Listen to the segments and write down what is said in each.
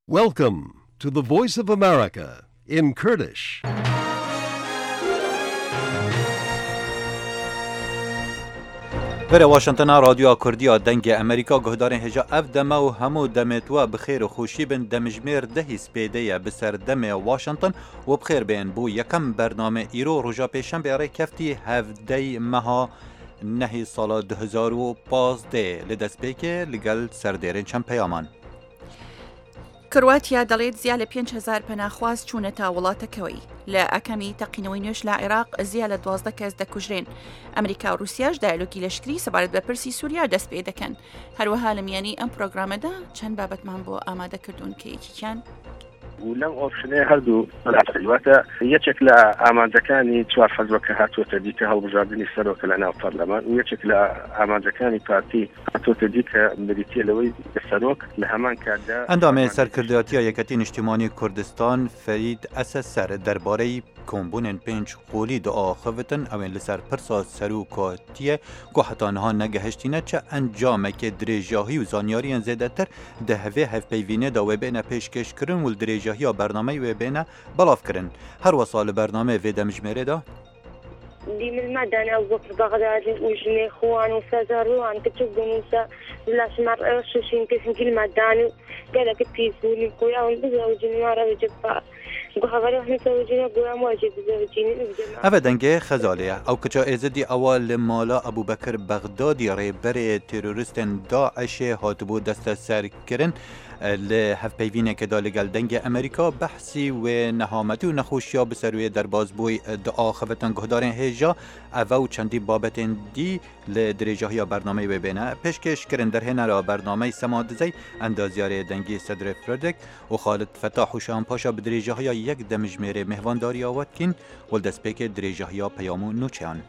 Welcome to the Voice of America in Kurdish. بره واشنطن رادیو کردی دنگ امریکا گهدارین هجا اف دمه و همو دمتوا بخیر و خوشی بن دمجمیر دهی سپیده بسر دم واشنطن و بخیر بین بو یکم برنامه ایرو رجا پیشن بیاره کفتی هفده مها نهی سال 2015 لدست بیکه لگل سردیرین چند پیامان. کرواتیا دەڵێت زیاد لە 5,000 پەناخواز چوونەتە وڵاتەکەوەی لە ئەکەمی تەقینەوەی نوێش لە عێراق زیاد لە 12 کەس دەکوژرێن. ئەمریکا و رووسیاش دایلۆکی لەشکری سەبارەت بە پرسی سووریا دەست پێ دەکەن. هەروەها لە میانی ئەم پرۆگرامەدا چەند بابەتمان بۆ ئامادەکردوون کە یەکیان و لەم ئۆپشنەیە هەردوو بەلاتەواتە یەکێک لە ئامانجەکانی چوار فەرزۆکە هاتووەتە دیکە هەڵبژاردننی سەرۆکە لە ناو پەرلەمان و یەکێک لە ئامانجەکانی پارتی هاتووەتە دیکە بریتیە لەوەی سەرۆک لە هەمان کاتدا ئەندامێ سەرکردایەتیە یەکەتی نیشتیمانی کوردستان فەرید ئەسەسەر دەربارەی کۆمبوونên پێنج قۆلی دائاخەوتن ئەوێن لەسەر پرسا سەرۆکاتیە کو هەتانەها نەگەهشتینە چە ئەنجامێکی درێژاهی و زانیاریان زێدەتر دەهەوێ هەفپەیوینێدا وێبێنە پێشکەشکردن و درێژاهیە بەرنامەی وێبێنە بەڵافکردن هەروەسا لە بەرنامەیە وێ دەمژمێرێدا من مدني أو بكر بغداد وجني خوان وسازروان كتب بنوسا لاش مرة شوشين كيف كل مداني قال لك تيسوني كويا ونزوجني مرة وجبا قهوة إحنا زوجنا قوي مواجب زوجيني ئەvە دەنگێ خەزاڵەیە ئەو کچە ئێزدی ئەوە لە ماڵە ئەبوبەکر بەغدادی ڕێبەرێ تێرۆریستن داعشێ هاتبوو دەستە سەرکردن لە هەفپەیوینێکدا لەگەڵ دەنگی ئەمریکا بەحسی وێ نەهامەتی و نەخۆشییا بسەروێ دەربازبووی دائاخەوتن گهدارên هێژا ئەvە و چەندی بابەتên دی لە درێژاهیە بەرنامەی وێبێنە پێشکەشکردن دەرهێنەرە بەرنامەی سەمادزەی ئەندازیارێ دەنگی سەدرێ فردێک و خالد فەتاح و شان پاشا بە درێژاهیە یەک دەمژمێرێ مهوانداریاوەتکین و دەستپێکێ درێژاهیە پەیام و نوچیان.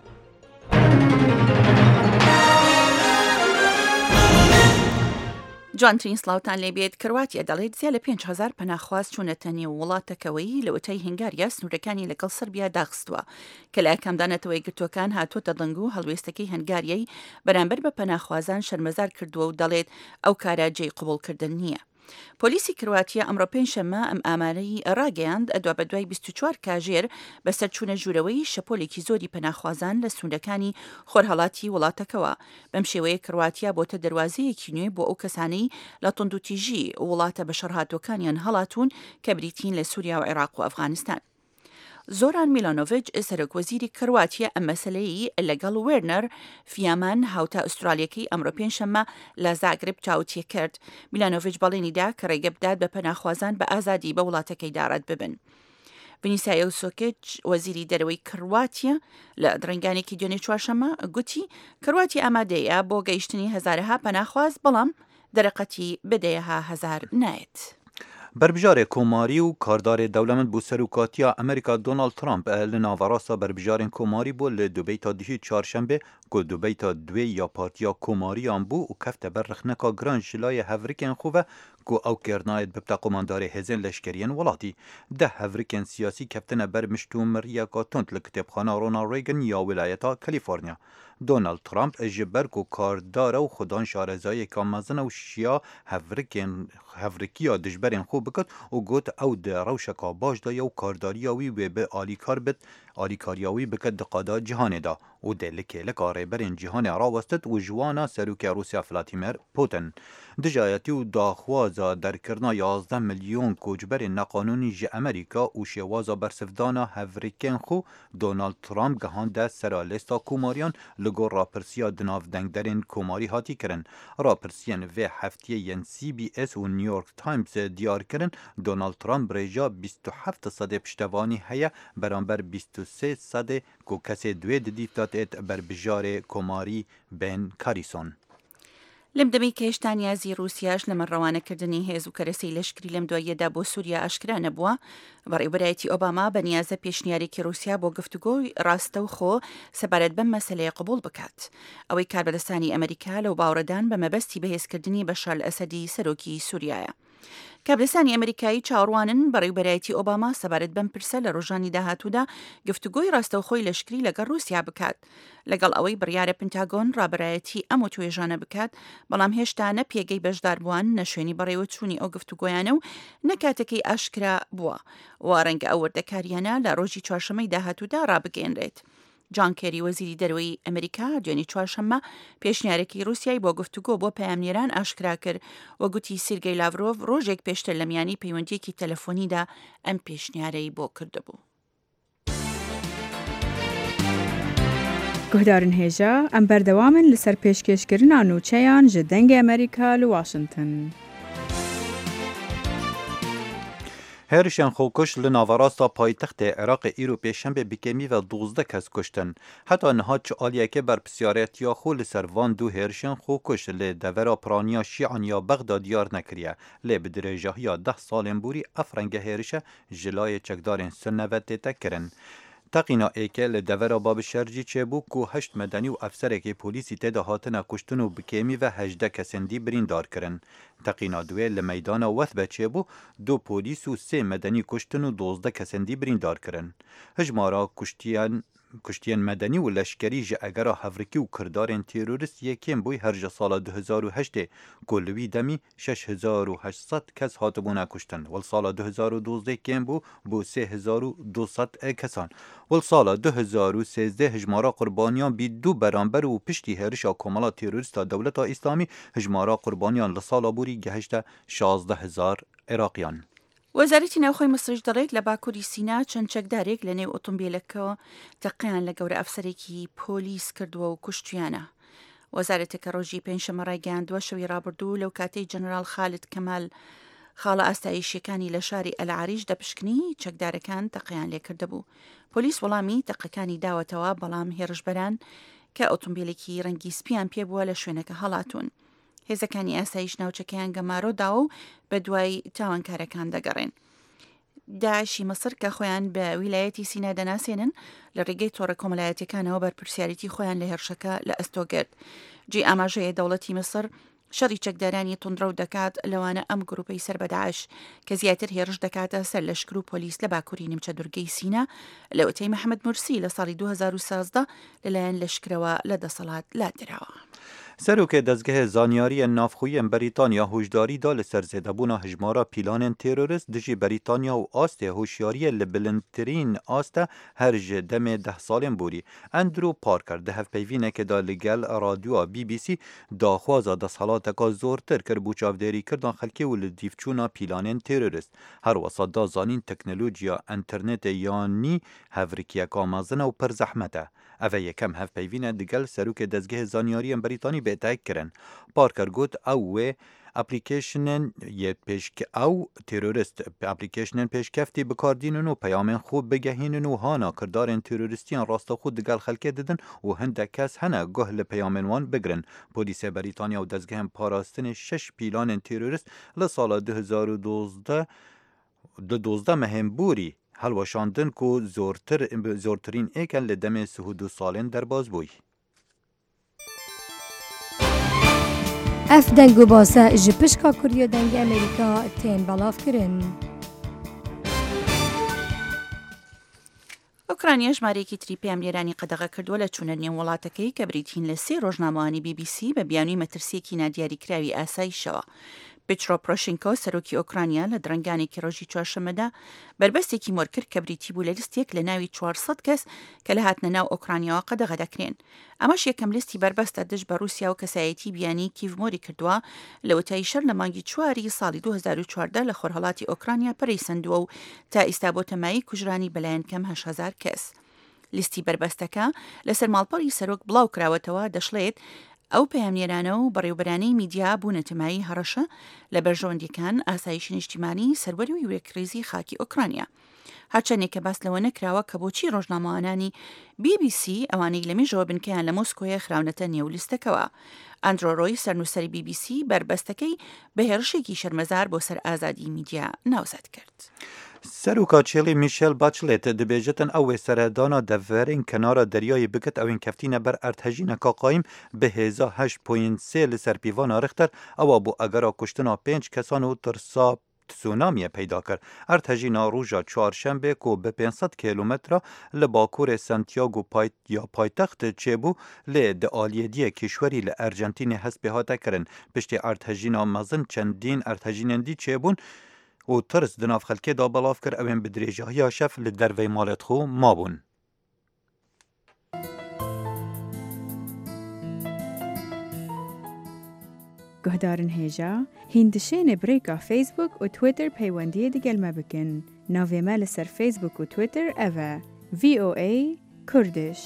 جوانترین سلااوان لێبێت کرواتیا دەڵێت زیاد لە 5,000 پەناخواز چوونەتە نێو وڵاتەکەوەی لە وتەی هەنگاریە سنوورەکانی لەگەڵ سربیا داخستووە کە لە ئەکەمدانەتەوەی گرتوەکان هاتوۆتە دڵنگ و هەڵوێستەکەی هەنگاریەی بەرامبەر بە پەناخوازان شەرمەزار کردووە و دەڵێت ئەو کارە جێی قبولکردن نییە. پۆلیسی کرواتیا ئەمڕۆ پێنجشەممە ئەم ئامارەی ڕاگەیاند ئەدوا بە دوای 24 کاژێر بەسەر چوونە ژوورەوەی شەپۆلێکی زۆری پەناخوازان لە سنوورەکانی خۆرهەڵاتی وڵاتەکەوە. بەم شێوەیە کرواتیا بۆتە دەواازەیەکی نوێ بۆ ئەو کەسانەی لە توندوتیژی وڵاتە بەشەرهاتوەکانیان هەڵاتون کە بریتین لە سووریا و عێراق و ئەفغانستان. زۆران میلانۆڤچ سەرۆکوەزیری کرواتیا ئەم مەسەلەی لەگەڵ وێرنەر فیامان هاوتا ئوسترالیەکەی ئەمڕۆ پێنجشەممە لە زاگرب چاوتیە کرد. میلانۆڤچ بەڵێنیدا کە ڕێگە بدات بە پەناخوازان بە ئازادی بە وڵاتەکەی دارەت ببن. ڤینیسا یەوسۆکێچ وەزیری دەرەوەی کرواتیا لە درنگانێکی دوێنێ چوارشەممە گوتی کرواتیا ئامادەیە بۆ گەیشتنی هەزارەها پەناخواز بەڵام دەرەقەتی بدەیەها هەزار نایێت. بربژارê komarî û kardarê dewlemend bû serokatiya Amerîka Donald Trump li naverasta berbijarên komarî bû li dubeyta dihî çarşembe ku dubeyta duê ya Partiya Komariyan bû û kefte ber rexneka giran ji layê hevrikên xwe ve ku ew kêrnayê bibte qomandarê hêzên leşkeriyên welatî. Deh hevrikên siyasî keftine ber miştûmiriyeka tund li kitêbxana Ronald Reagan ya wilayeta Kaliforniya. Donald Trump ji ber ku kardara û xudan şarezayeka mezin û şiya hevrikiya dijberên xwe bikit û got ew di rewşeka baş de ya û kardariya wî wê bi alîkar bit alîkariya wî bikit di qada cîhanê da û dê li kêleka rêberên cîhanê rawestit û ji wana serokê Rûsya Vladimir Putin. Dijayetî û daxwaza derkirina 11 milyon koçberên neqanûnî ji Amerîka û şêwaza bersivdana hevrikên xwe Donald Trump gihande sera lêsta komariyan li gor rapirsiya di navdengderên komarî hatî kirin. Rapirsiyên vê heftiyê yên CBS û New York Times diyar kirin Donald Trump rêja 27 sedê piştevanî heye beramber 23 sedê ku kesê duê di dîvta têt berbijarê komarî Ben Carson. لەم دەمەی کە هێشتا نیازی رووسیاش لە مەڕەوانەکردنی هێز و کەرەسەی لەشکری لەم دواییەدا بۆ سووریا ئاشکرا نەبووە بەڕێوەبەرایەتی ئۆباما بە نیازە پێشنیارێکی رووسیا بۆ گفتوگۆی ڕاستە و خۆ سەبارەت بەم مەسەلەیە قبول بکات ئەوەی کاربەدەستانی ئەمریکا لەو باوەڕەدان بە مەبەستی بەهێزکردنی بەشار ئەسەدی سەرۆکی سووریایە. کابرسانی ئەمریکایی چاوەڕوانن بەڕێوبەرایەتی ئۆباما سەبارەت بەم پرسە لە ڕۆژانی داهاتوودا گفتوگۆی ڕاستەوخۆی لەشکری لەگەڵ رووسیا بکات لەگەڵ ئەوەی بڕیارە پنتاگۆن ڕابەرایەتی ئەم توێژانە بکات بەڵام هێشتا نە پێگەی بەشداربووان نە شوێنی بەڕێوە چوونی ئەو گفتوگۆیانە و نەکاتەکەی ئاشکرا بووە وا ڕەنگە ئەو وردەکاریانە لە ڕۆژی چوارشەمەی داهاتوودا ڕابگەێنرێت. جان کێری وەزیری دەرەوەی ئەمریکا دوێنی چوارشەممە پێشنیارێکی رووسیای بۆ گفتوگۆ بۆ پەیامنێران ئاشکرا کرد وەگوتی سیرگەی لاڤرۆڤ ڕۆژێک پێشتر لە میانی پەیوەندیەکی تەلەفۆنیدا ئەم پێشنیارەی بۆ کردبوو. گوهدارن هێژە ئەم بەردەوامن لەسەر پێشکەشکردنا نوچەیان ji dengê ئەمریکا li Washington. هێرشیان خۆکش li navarasta paytextê Iraqê îro pêşembe bikemî ve 12 kes kuştin. Heta niha çi aliyeke berpisyaretiya xwe li ser van du hêrişên xۆkuş lê devera piraniya Şîan ya Bexda diyar nekiriye. Lê bi dirêjahiya 10 salên borî ev renge hêrişe ji layê çekdarên Sirnevetê te kirin. Teqîna êke li devera Babişercî çêbû ku 8 medenî û efserekê polîsî têda hatine kuştin û bikemî ve 18 kesên dî birîndar kirin. Teqîna duê li meydana Wethbe çêbû 2 polîs û 3 medenî kuştin û 12 kesên dî birîndar kirin. Hijmara kuştiyên medenî û leşkerî ji egera hevrikî û kirdarên terorîst yekên bûy her ji sala 2008 ku li wî demî 6800 kes hatibûne kuştin. Wil sala 2012 kêm bû 3200 kesan. Wil sala 2013 hijmara qurbaniyan bî du beramber û piştî hêrişa komala terorîsta Dewleta İslamî hijmara qurbaniyan li sala borî gehişte 16000 Iraqiyan. وەزارەتی ناوخۆی مەسرش دەڕێت لە باکووری سینا چەند چەکدارێک لە نێو ئۆتۆمبیلەکەوە تەقیان لە گەورە ئەفسەرێکی پۆلیس کردووە و کوشتیانە. وەزارەتەکە ڕۆژی پێنجشەمە ڕایگەیاندووە شەوی ڕابردوو لەو کاتەی جەنەرال خالد کەمال خاڵە ئاستایشیەکانی لە شاری ئەلعاریش دەپشکنی چەکدارەکان تەقیان لێکردەبوو. پۆلیس وەڵامی تەقەکانی داوەتەوە بەڵام هێرشبەران کە ئۆتۆمبیلێکی ڕەنگی سپیان پێبووە لە شوێنەکە هەڵاتون. هێزەکانی ئاسایش ناوچەکەیان گەمارۆداوە و بە دوای تاوانکارەکان دەگەڕێن. داعشی مەسر کە خۆیان بە ویلایەتی سینا دەناسێنن لە ڕێگەی تۆڕە کۆمەلایەتەکانەوە بەرپرسیارەتی خۆیان لە هێرشەکە لە ئەستۆگرد. جێ ئاماژەیە دەوڵەتی مەسر شەڕی چەکدارانی تونندڕە و دەکات لەوانە ئەم گروپەی سەر بە داعش کە زیاتر هێرش دەکاتە سەر لەشکر و پۆلیس لە باکووری نیمچە دورگەی سینا لە وتەی محەممەد مورسی لە ساڵی 2016 لەلایەن لەشکرەوە لە دەسەڵات لادراوە. Serokê dezgehê zaniyariyên navxwiyên Brîtanya hoşdarî da li ser zêdebûna hijmara pîlanên terorîst dijî Brîtanya û Astê hoşyariyê li bilindtirîn asta her ji demê 10 salên borî. Andrew Parker di hevpeyvînekê da li gel radyoa BBC daxwaza desthilateka zortir kir bû çavdêrîkirdan xelkê û li dîvçûna pîlanên terorîst. Her wesa da zanîn teknolojiya internetê yanî hevrikiyeka mezin û pir zehmet e. Ev yekem hevpeyvîne digel serokê dezgehê zaniyariyên Brîtanî bêtek kirin. Parker got ew wê aplîkeşinên ew terorîst aplîkeşinên pêşkeftî bikardînin û peyamên xwe bigehînin û hana kirdarên terorîstiyan rasteqû digel xelkê didin û hindek kes hene guh li peyamên wan bigirin. Polîsê Brîtanya û dezgehên parastinê 6 pîlanên terorîst li sala 2012 mehemborî helweşandin ku zortirîn êken li demê 32 salên derbas bûy. Ev deng û base ji pişka Kuriya dengê Amerîka tên belavkirin. ئۆکرانیا ژمارەیەکی تری پەیامنێرانی قەدەغە کردووە لە چوونە نێو وڵاتەکەی کە بریتین لە 3 ڕۆژنامەوانی BBC بە بیانووی مەترسیەکی نادیاریکراوی ئاسایشەوە. پێترۆ پۆرۆشێنکۆ سەرۆکی ئۆکرانیا لە درەنگانێکی ڕۆژی چوارشەمەدا بربەستێکی مۆرکرد کە بریتی بوو لە لیستێک لە ناوی 400 کەس کە لە هاتنە ناو ئۆکرانیاوە قەدەغە دەکرێن. ئەمەش یەکەم لیستی بربەستە دژ بە رووسیا و کەسایەتی بیانی کیڤمۆری کردووە لە وتای شەر لە مانگی چواری ساڵی 2014 لە خۆرهەڵاتی ئۆکرانیا پەرەیسەندووە و تا ئێستا بۆ تەمایی کوژرانی بەلایەن کەم 8,000 کەس. لیستی بربەستەکە لەسەر ماڵپەڕی سەرۆک بڵاو کراوەتەوە دەشڵێت ئەو پەیامنێرانە و بەڕێوەبەرانەی میدیا بوونە تەمایی هەڕەشە لە بەرژەوەندیەکان ئاسایشی نیشتیمانی سەروەری و وێکریزی خاکی ئۆکرانیا. هەرچەندێک کە باس لەوە نەکراوە کە بۆچی ڕۆژنامەوانانی BBC ئەوانەی لە مێژەوە بنکەیان لە مۆسکۆیە خراونەتە نێو لیستەکەوە. ئەندرۆ ڕۆی سەرنووسەری BBC بربەستەکەی بە هێرشێکی شەرمەزار بۆ سەر ئازادی میدیا ناوزەت کرد. سەرۆکاچێڵی میشێل باچلێت دەبێژێتن ئەو وێسەرەدانا دەڤەرین کەنارە دەریایی بکەت ئەوین کەفتینە بەر ئەرتەژینەکە قایم بەهێزا 8.3 لەسەر پیڤانە ڕختەر ئەوە بۆ ئەگەرا کوشتنا 5 کەسان و ترسا تسونامیە پەیدا کرد. ئەرتەژینا ڕۆژا چوارشەمبێ کۆ بە 500 کیلومترە لە باکوورێ سانتیاگو یا پایتەخت چێبوو لێ دە ئالیەدیە کیشوەری لە ئەرجەنتینێ هەست پێهاتە کردن پشتی ئەرتەژینا مەزن چەندین ئەرتەژینێندی چێبوون و ترس دناف خەلکێدا بەڵاو کرد ئەوێن بە درێژاییە شەف لە دەرڤەی ماڵەت خۆ مابوون. گهدارن هێژا هیندشێنێ برێکا فیسبوک و تویتر پەیوەندیە دەگەلمە بکەن. ناوێمە لەسەر فیسبوک و تویتر ئەڤە VOA کوردش.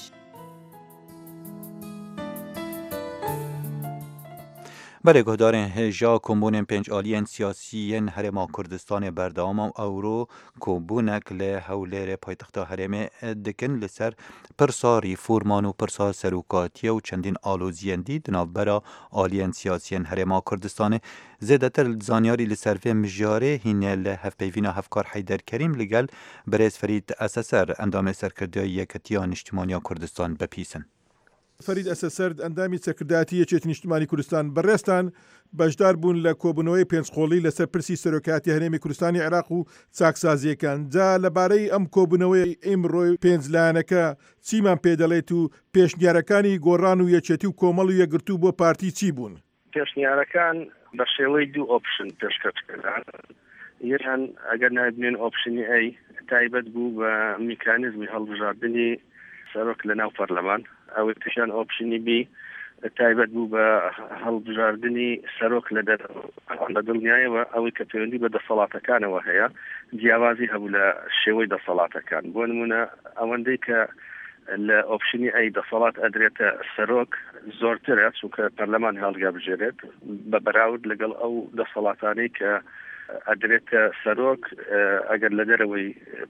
بەرێ گۆدارên هێژا کۆبوونên پێنج ئالیên سیاسیên Herêma Kurdistanê berdewam ewro kۆbûnek li Hewlêrê paytexta Herêmê dikin li ser pirsa rîforman û pirsa serokatiye û çendîn aloziyên dî di navbera aliyên siyasiyên Herêma Kurdistanê zêdetir zanyarî li ser vê mijarê hîne li hevpeyvîna Hevkar Heyderkerîm li gel Birêz Ferîd Eseser endamê serkirdeya Yeketiya Niştimaniya Kurdistan bepîsin. فەرید ئەسەسەرد ئەندامی سەرکردایەتی یەکێتی نیشتیمانی کوردستان بەڕێستان بەشدار بوون لە کۆبوونەوەی پێنجقۆڵی لەسەر پرسی سەرۆکاتی هەرێمی کوردستانی عێراق و چاکسازیەکان. جا لەبارەی ئەم کۆبوونەوەی ئیمڕۆی پێنجلایەنەکە چیمان پێدەڵێت و پێشنیارەکانی گۆڕان و یەکێتی و کۆمەڵ و یەکگرتوو بۆ پارتی چی بوون؟ پێشنیارەکان بە شێوەی دوو ئۆپشن پێشکەشکردان. یەکیان ئەگەر نابنێن ئۆپشنی ئەی تایبەت بوو بە میکانیزمی هەڵبژاردننی سەرۆک لە ناو پەرلەمان، ئەوەی تشان ئۆپشنی بی تایبەت بوو بە هەڵبژاردننی سەرۆک لە دڵنیایەوە ئەوەی کە پەیوەندی بە دەسەڵاتەکانەوە هەیە جیاوازی هەبوو لە شێوەی دەسەڵاتەکان. بۆ نمونە ئەوەندەی کە لە ئۆپشنی ئەی دەسەڵات ئەدرێتە سەرۆک زۆرترە چونکە پەرلەمان هەڵگا بژێرێت بە بەراورد لەگەڵ ئەو دەسەڵاتانەی کە ئەدرێتە سەرۆک ئەگەر لە دەرەوەی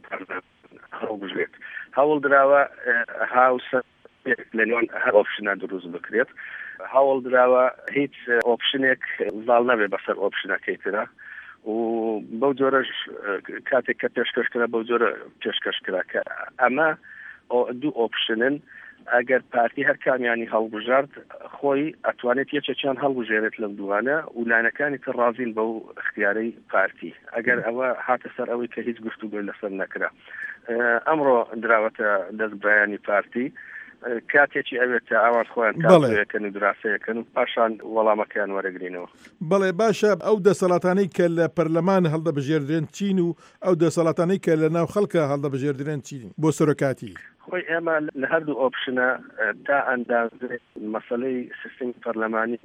هەڵبژێت. هەوڵ دراوە هاوسە لە نێوان هەر ئۆپشنە دروست بکرێت. هەوڵ دراوە هیچ ئۆپشنێک زاڵ نەبێ بەسەر ئۆپشنەکەی ترە و بەو جۆرەش کاتێک کە پێشکەشکرا بەو جۆرە پێشکەشکرا کە ئەمە دوو ئۆپشنن ئەگەر پارتی هەر کامیانی هەڵبژارد خۆی ئەتوانێت یەکێکیان هەڵبژێرێت لەم دوانە و لایەنەکانی تر ڕازین بەو اختیارەی پارتی ئەگەر ئەوە هاتە سەر ئەوەی کە هیچ گفتوگۆی لەسەر نەکرا. ئەمڕۆ دراوەتە دەستبرایانی پارتی کاتێکی ئەوێتە ئاوان خۆیان کارەکەن و دراسەیەکەن و پاشان وەڵامەکەیان وەرەگرینەوە. بەڵێ باشە ئەو دەسەڵاتانەی کە لە پەرلەمان هەڵدەبژێردرێن چین و ئەو دەسەڵاتانەی کە لە ناو خەڵکە هەڵدەبژێردرێن چین بۆ سەرۆکاتی. خۆی ئێمە لە هەردوو ئۆپشنە تا ئەندازێ مەسەلەی سیستمی پەرلەمانی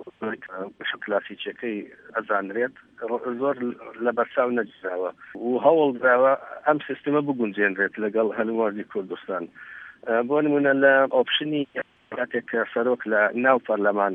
کلاسیکیەکەی ئەزانرێت زۆر لە بەرچاو نەجراوە و هەوڵ دراوە ئەم سیستمە بگونجێنرێت لەگەڵ هەلوماردی کوردستان. بۆ نمونە لە ئۆپشنی کاتێک کە سەرۆک لە ناو پەرلەمان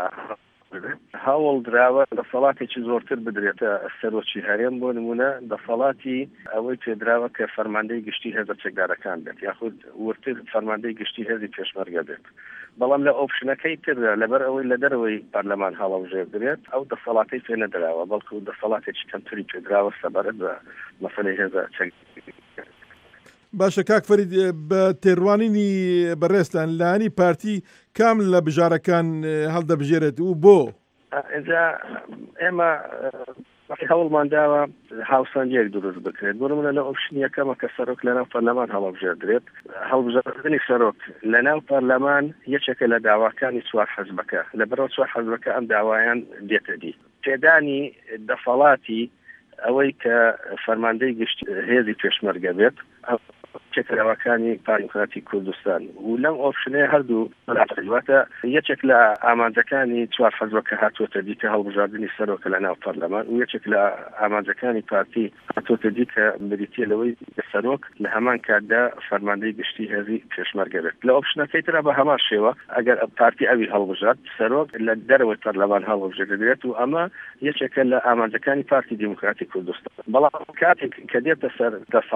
هەوڵ دراوە دەسەڵاتێکی زۆرتر بدرێتە سەرۆکی هەرێم. بۆ نمونە دەسەڵاتی ئەوەی پێدراوە کە فەرماندەی گشتی هێزە چەکدارەکان بێت یاخود ورتر فەرماندەی گشتی هێزی پێشمەرگە بێت. بەڵام لە ئۆپشنەکەی تر لەبەر ئەوەی لە دەرەوەی پەرلەمان هەڵەبژێردرێت ئەو دەسەڵاتی پێ نەدراوە بەڵکو دەسەڵاتێکی کەمتری پێدراوە سەبارەت بە مەسەلەی هێزە چەکدار. باشە کاک فەرید بە تێڕوانینی بەڕێستان لانی پارتی کام لە بژارەکان هەڵدەبژێرێت و بۆ؟ ئێجا ئێمە هەوڵمان داوە هاوسەنگیەک دروست بکرێت. بۆ نمونە لە ئۆپشنی یەکەمە کە سەرۆک لەناو پەرلەمان هەڵەبژێردرێت. هەڵبژاردننی سەرۆک لەناو پەرلەمان یەکێکە لە داواکانی چوار حەزبەکە لەبەرەوە چوار حەزبەکە ئەم داوایان دێتە دی. تێدانی دەسەڵاتی ئەوەی کە فەرماندەی گشت هێزی پێشمەرگە بێت چێکەوەکانی پارێزگاتی کوردستان و لەم ئۆپشنەیە هەردوو واتە یەکێک لە ئامانجەکانی چوار حەزب کە هاتووەتە دی کە هەڵبژاردننی سەرۆکە لە ناو پەرلەمان و یەکێک لە ئامانجەکانی پارتی هاتووەتە دی کە بریتیە لەوەی سەرۆک لە هەمان کاتدا فەرماندەی گشتی هێزی پێشمەرگە بێت لە ئۆپشنەکەی ترا بە هەمان شێوە ئەگەر پارتی ئەوی هەڵبژات سەرۆک لە دەرەوەی پەرلەمان هەڵبژێت و ئەمە یەکێکە لە ئامانجەکانی پارتی دیموکراتی کوردستان بەڵام کاتێک کە دێتە سەر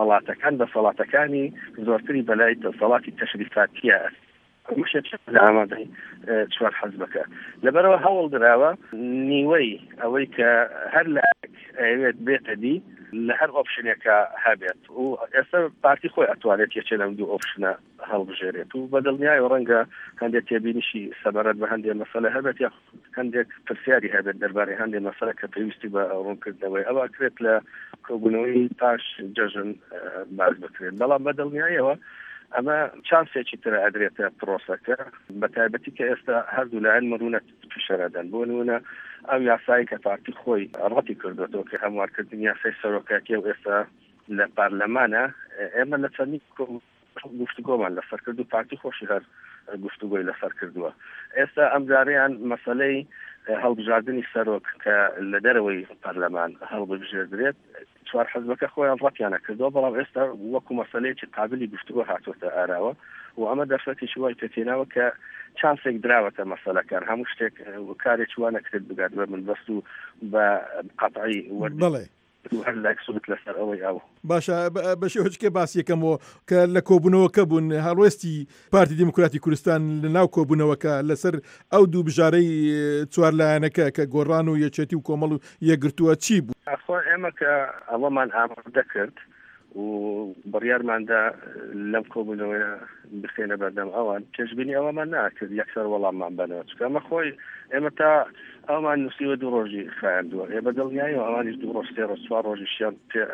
دەسەڵاتەکانی زۆرتری بەلای دەسەڵاتی تەشریفاتیە مشێت لە ئامادەی چوار حەزبەکە لەبەرەوە هەوڵ درراوە نیوەی ئەوەی کە هەر لە ئەوێت بێتە دی لە هەر ئۆپشنێکە هەبێت و ئێستا پارتی خۆی ئەتوانێت یەکێ لەم دوو ئۆپشنە هەڵبژێرێت و بەدڵنیای ڕەنگە هەندێک تێبینیشی سەبارەت بە هەندێک مەسەلە هەبێت یا هەندێک پرسیاری هەبێت دەربارەی هەندێک مەسەلە کە پێویستی بە ڕوونکردنەوەی ئەوە کرێت لە کۆبوونەوەی پاش جەژن باز بکرێت بەڵام بەدڵنیایەوە ئەمە چانسێکی ترە ئەدرێتە پرۆسەکە بە تایبەتی کە ئێستا هەردوو لایەن مەرونە پیشەرەدەن بۆ نمونە ئەو یاسایی کە پارتی خۆی ڕەتی کردوەوە کە هەموارکردنی یاسای سەرۆکایەتی و ئێستا لە پارلەمانە ئێمە لە چەندی گفتوگۆمان لەسەر کرد و پارتی خۆشی هەر گفتوگۆی لەسەر کردووە ئێستا ئەم جارەیان مەسەلەی هەڵبژاردننی سەرۆک کە لە دەرەوەی پەرلەمان هەڵبژێردرێت چوار حەزبەکە خۆیان ڕەتیانە کردەوە بەڵام ئێستا وەکو مەسەلەیەکی قابلی گفتوگۆ هاتوۆتە ئاراوە و ئەمە دەرفەتێکی وای پێتێناوە کە چانسێک دراوەتە مەسەلەکان هەموو شتێک کارێکی وانە کرد بگات بە من بەست و بە قەتعی وەرد هەر لاکسوت لەسەر ئەوەی ئەو باشە بە شێوەیەکێ باس یەکەمەوە کە لە کۆبوونەوەکە بوون هەڵوێستی پارتی دیموکراتی کوردستان لە ناو کۆبوونەوەکە لەسەر ئەو دوو بژارەی چوار لایەنەکە کە گۆڕان و یەکێتی و کۆمەڵ و یەکگرتووە چی بوو؟ ئێمە کە ئەوەمان ئامادە کرد و بڕیارماندا لەم کۆبوونەوەیە بخێنە بەردەم ئەوان پێشبینی ئەوەمان ناکرد یەکسەر وەڵاممان بنەوە چکە ئەمە خۆی ئێمە تا ئەومان نووسیوە دوو ڕۆژی خایاندووە ئێ بەدڵنیایەوە ئەوانیش دوو ڕۆژ سێ ڕۆژ چوار ڕۆژیشیان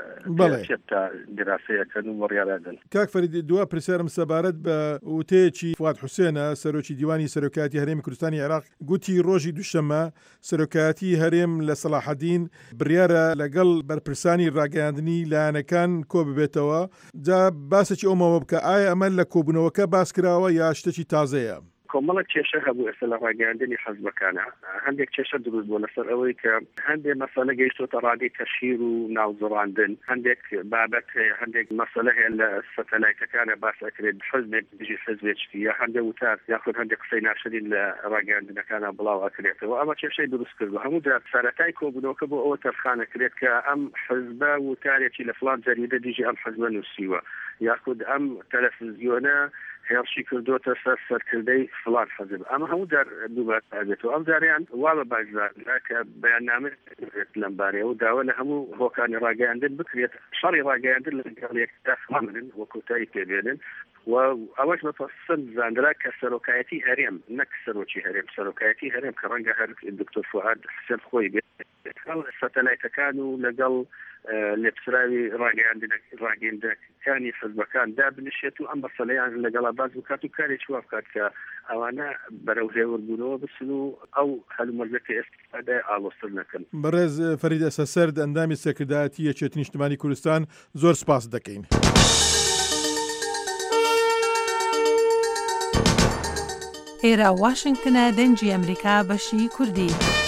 پێ تا دراسەیەکەن و بڕیاردن کاک فەریدی دووە پرسیارم سەبارەت بە وتەیەکی فواد حوسێنە سەرۆکی دیوانی سەرۆکایەتی هەرێمی کوردستانی عێراق گوتی ڕۆژی دووشەممە سەرۆکایەتی هەرێم لە سەلاحەدین بڕیارە لەگەڵ بەرپرسانی ڕاگەیاندنی لایەنەکان کۆ ببێتەوە جا باسێکی ئەومەوە بکە ئایا ئەمە لە کۆبوونەوەکە باس کراوە یا شتێکی تازەیە؟ کۆمەڵک کێشە هەبوو ئێستا لە ڕاگەیاندنی حەزبەکانە هەندێک کێشە دروست بوو لەسەر ئەوەی کە هەندێک مەسەلە گەیشتۆتە ڕادی تەشیر و ناوزڕاندن هەندێک بابەت هەیە هەندێک مەسەلە هەیە لە سەتەلایتەکانە باس ئەکرێت حزبێک دژی حزبێکی یا هەندێک وتار یاخود هەندێک قسەی ناشرین لە ڕاگەیاندنەکانە بڵاو ئەکرێتەوە ئەمە کێشەی دروست کردو هەموو جار سەرەتای کۆبوونەوەکە بۆ ئەوە تەرخانەکرێت کە ئەم حزبە وتارێکی لە فڵان جەریدە دژی ئەم حزبە نووسیوە یاخود ئەم تەلەڤیزیۆنە هێرشی کردوتە سەر سەرکردەی فڵان حەزب ئەمە هەموو جار دووبات ئەبێتەوە ئەم جاریان وا بە باشدارنا کە بەیاننامەیەک لەم بارەیە و داوا لە هەموو هۆکانی ڕاگەیاندن بکرێت شەڕی ڕاگەیاندن لە گەڵێکدا خامن وەکوتایی پێبێنن و ئەوەش بەپەسەن زاندرا کە سەرۆکایەتی هەرێم نەک سەرۆکی هەرێم سەرۆکایەتی هەرێم کە ڕەنگە هەر دکتۆر فواد حسێن خۆی بێت سەتەلایتەکان و لەگەڵ لێپسراوی ڕاگەیاندنەکانی حزبەکان دابنشێت و ئەم بەسەلەیان لەگەڵا باز بکات و کارێکی وا بکات کە ئەوانە بەرەو هێوەربوونەوە بچن و ئەو هەلومەرجەکە ئێستادای ئاڵۆستر نەکەن. بەڕێز فەرید ئەسەسەرد ئەندامی سەرکردایەتی یەکێتی نیشتیمانی کوردستان زۆر سپاس دەکەین. ئێرە واشنگتنە دەنجی ئەمریکا بەشی کوردی.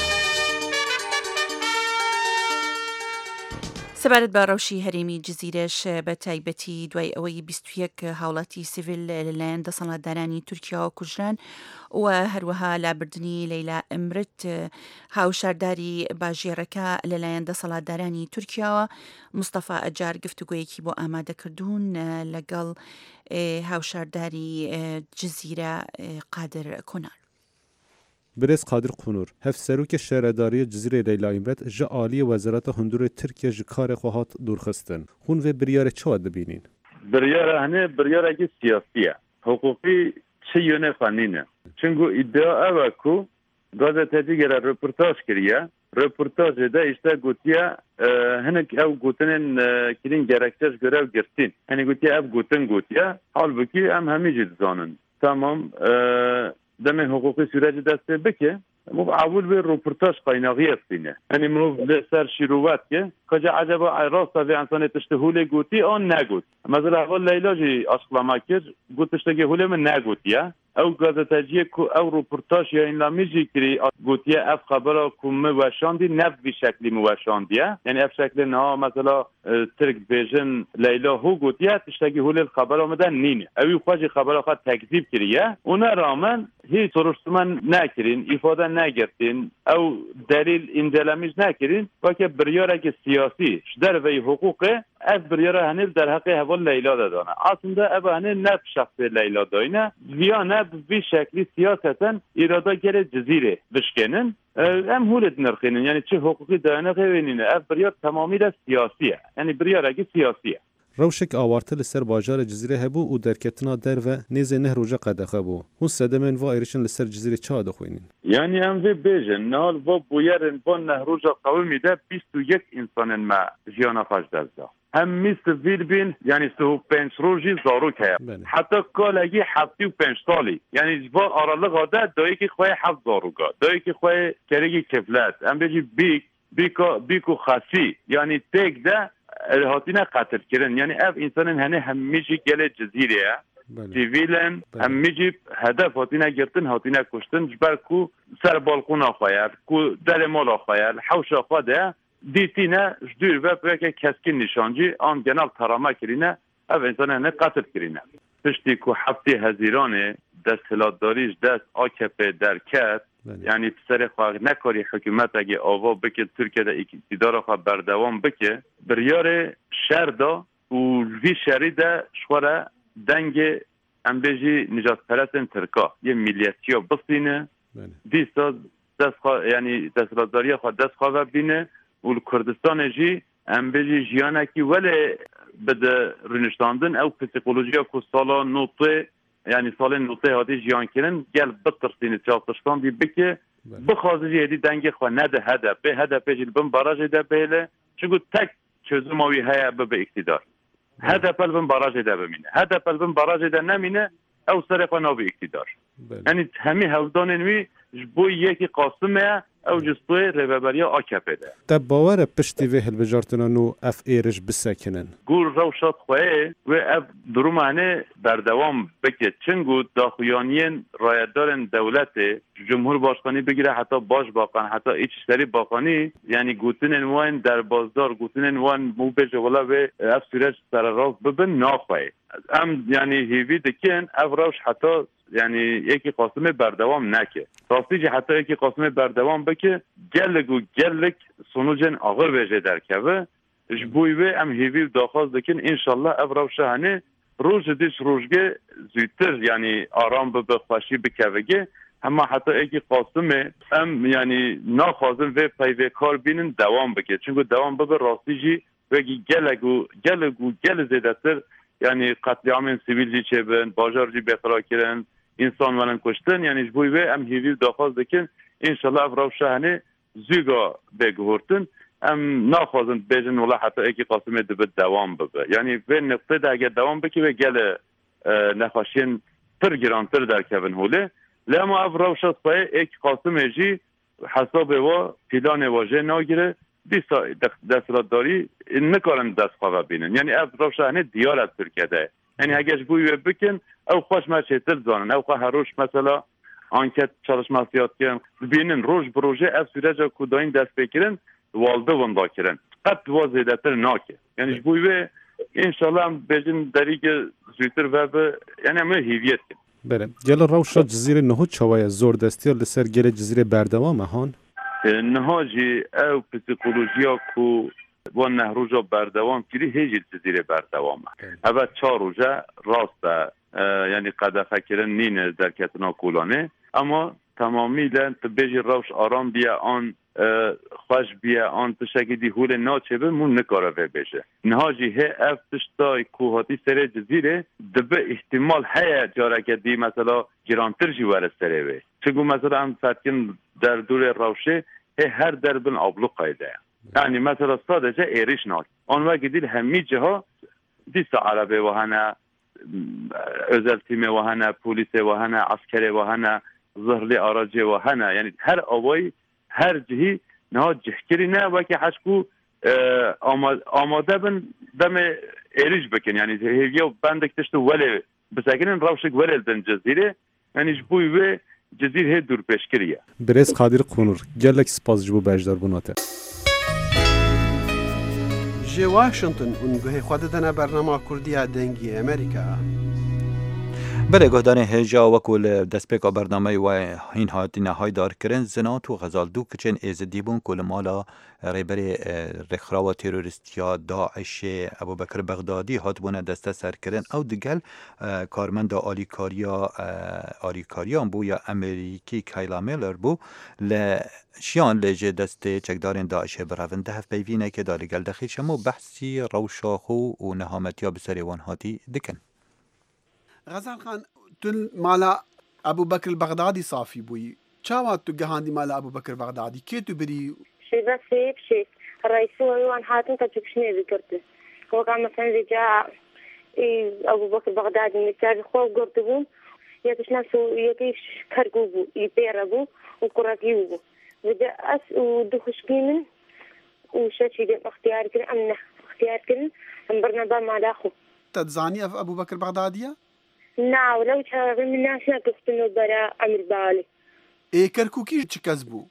سەبارەت بە ڕەوشی هەرێمی جزیرەش بە تایبەتی دوای ئەوەی 21 هاوڵاتی سیڤیل لەلایەن دەسەڵاتدارانی تورکیا و کوژران و هەروەها لابردنی لەیلا ئەمرت هاوشارداری باژێڕەکە لەلایەن دەسەڵاتدارانی تورکیاوە مستەفا ئەجار گفتوگۆیەکی بۆ ئامادەکردوون لەگەڵ هاوشارداری جزیرە قادر کۆنار. برز قادر قونور هف سروک شهرداری جزیره لیلا امرت جا عالی وزارت هندور ترکیه جکار خواهات دورخستن خون و بریار چه دبینین؟ بریار هنه بریار اگه سیاسیه حقوقی چه یونه فنینه چونگو ادعا اوه کو گازته دیگر رپورتاج کریه رپورتاج ده اشتا گوتیه هنک او گوتنن کرین گرکتش گره گرتین هنه گوتیه او گوتن گوتیه حال بکی هم همی جد زانن تمام دم حقوقی سوریج دست بکه مو عول به روپورتاج قایناغی استینه یعنی منو لسر شیروات که کجا عجبا راستا به انسان تشتهول گوتی آن نگوت مثلا اول لیلا جی اصلا کرد گوتش که هول من نگوتیه او گازتاجی کو او روپورتاج یا این لامیجی کری گوتیه اف خبره کومه وشاندی نف به شکلی موشاندیه یعنی اف شکل نه مثلا ترک بیژن لیلا هو گوتیه تشتگی هول الخبر آمدن نینه اوی خواهی خبره خواهد تکذیب کریه اونا رامن هیچ سرشتمان نکرین ifade نگرتین او دلیل اندلامیج نکرین و که بریاره سیاسی در وی حقوق اف بریاره هنیل در حق حوال لیلا دادانه اصلا اب هنیل نف شخص لیلا داینه ویا نف بی شکلی سیاستا اراده گره جزیره بشکنن ام هولت نرخینن یعنی چه حقوقی داینه غیرینه اف بریار تمامی را سیاسیه یعنی بریاره سیاسیه روشک آوارته لسر باجار جزیره هبو و درکتنا در و نیز نهروجا قدخه بو هون سدمن و ایرشن لسر جزیره چه دخوینین یعنی هم وی بیجن نال و بویرن با نهروجا قومی ده 21 انسان ما جیانا خاش دزده هم میست ویل بین یعنی 35 روزی زارو که حتی کالگی 75 سالی یعنی با آراله ده دایی که خواه 7 زاروگا دایی که خواه کرگی کفلت هم بیجی بیکو خاصی یعنی تک ده هاتینا قتل کردن یعنی اف انسان هنه همیشه گل جزیره سیویلن همیشه هدف هاتینا گرتن هاتینا کشتن جبر کو سر بالکون آخواه کو در مال آخواه حوش آخواه ده دیتینا جدور و بگه کسکین نشانجی آن جناب ترامه کرینه اف انسان هنه قتل کرینه پشتی که هفته هزیرانه دست هلاداریش دست آکپه در کرد یعنی پسر خواه نکاری حکومت اگه آوا بکه ترکیه دا اقتدار خواه بردوام بکه بریار شهر دا و وی شهری دا شواره دنگ امبیجی نجات پرستن ترکا یه ملیتی ها بسینه دیستا یعنی دسترازداری خواه دست خواه بینه و کردستان جی امبیجی جیانکی ولی بده رنشتاندن او پسیکولوژی ها که سالا نوته یعنی سال نوته هاتی جیان کرن گل بطرسین چاپترستان دی بکه بخوازی هدی دنگ خواه نده هدف جیل بم باراج ده بهله چونکو تک چزماوی هیا به اقتدار هدف بم باراج ده بمینه هدف بم باراج ده نمینه او سر خواه نو به اقتدار یعنی همی هفدان نوی بو یکی قاسمه او جستوی ریبریا آکپه ده تا باور پشتی وی هلبجارتنانو اف ایرش بسکنن گور روشات خواه و اف درومانه بردوام بکه چنگو داخویانین رایدارن دولت جمهور باشخانی بگیره حتی باش باقان حتی ایچشتری باقانی یعنی گوتنن وان در بازدار گوتنن وان مو بجه ولا و اف سیرش سر راف ببن ناخواه ام یعنی هیوی دکن اف روش حتی یعنی یکی قاسم بردوام نکه راستی جه حتی یکی قاسم بردوام بکه گلک سونوجن آغر بجه در که جبوی ام هیوی داخواست دکن انشالله اف روش هنه روز دیش روزگه زیتر یعنی آرام بخواشی بکوگه اما حتی یکی قاسم ام یعنی ناخوازم و پیوه کار بینن دوام بکه چونکه دوام ببه راستی جی بگی گل زیده تر یعنی قتلیام سیویل جی چه بن باجار جی بخرا کرن انسان ولن کشتن یعنی جبوی و ام هیوی داخواست دکن انشالله افراو شهنه زیگا بگهورتن ام ناخوازن بیجن ولا حتی ایکی قاسمه دبت دوام ببه یعنی به نقطه ده اگر دوام بکی و گل نخواشین پر گرانتر در کبن هوله لما افراو شد خواه ایکی قاسمه جی حساب و پیلان واجه ناگیره دیسا دسترادداری نکارن دست خواه بینن یعنی افراو شهنه دیار از ترکیه ده یعنی اگرش بوی بکن او خوش مرچه زانن او خواه هروش مثلا آنکت çalışmasıyat کن بینن روش بروژه اف سورجا کوداین دست بکرن والده وندا کرن قد وازیدتر ناکه یعنی بوی انشالله بجن دریگ زیتر و یعنی همه هیویت کن بله گل روشا جزیره نهو چوای زور دستی لسر گل جزیره بردوام هان نهاجی او پسیکولوژیا کو و نهروجا بردوام کری هیچ جزیره بردوام اول 4 روزه راست یعنی قدخه کرن نینه در کتنا کولانه اما تمامیلا تبیجی روش آرام بیا آن خوش بیا آن تشکی دی هول ناچه به مون نکاره بیشه نهاجی هی افتشتای کوهاتی سر جزیره دبه احتمال هی جارکه دی مثلا گرانتر جوار سره بی چگو مثلا هم فتکن در دور روشه هی هر دربن آبلو قایده یعنی مثلا سادجه ایریش ناک آن وقت دیل همی جها دیسا عربه و هنه özel timi ve hana polise ve hana askere ve hana ظهر لي أراجي وهنا يعني هر أوي هر جهي نها جهكرنا وكي حشكو آماده بن دم إيريج بكن يعني هي بندك تشتو ولا بساكنن روشك ولا الدن جزيرة يعني جبوي و جزيرة هي دور بشكرية برز قادر قونور جالك سپاس جبو بجدار بوناته جي واشنطن ونگوهی خودتنا برنامه کردی دنگی امریکا بله گهدان هجا وکل دستپیکا برنامه و این هاتین های دار کرن زنات و غزال دو کچن ازدی بون کل مالا ریبری رخراو تروریستیا داعش ابو بکر بغدادی هات بونه دسته سر کرن او دگل کارمند آلیکاریان بو یا امریکی کایلا میلر بو شیان لجه دست چکدارین داعش براونده هف بیوینه که داری گل دخیل شمو بحثی روشاخو و نهامتیا بسری وان هاتی دکن غزال خان تل مالا ابو بكر البغدادي صافي بوي چاوات تو جهاندي مالا ابو بكر البغدادي كيتو بري شيء شيء الرئيس وان هاتن كتشني ذكرت هو كان مثلا رجع ابو بكر البغدادي مثال خو قرطبون يتشنا سو يكيش كرغوبو يبيربو وكراكيوبو بدا اس ودخش كيمن وشاشي دي اختيار كن امنا اختيار كن برنامج مالا خو تزاني ابو بكر البغداديه نعم ولو شاف من الناس يقصدوا براء أمر بالي. إيه كركوكي تكذبوا.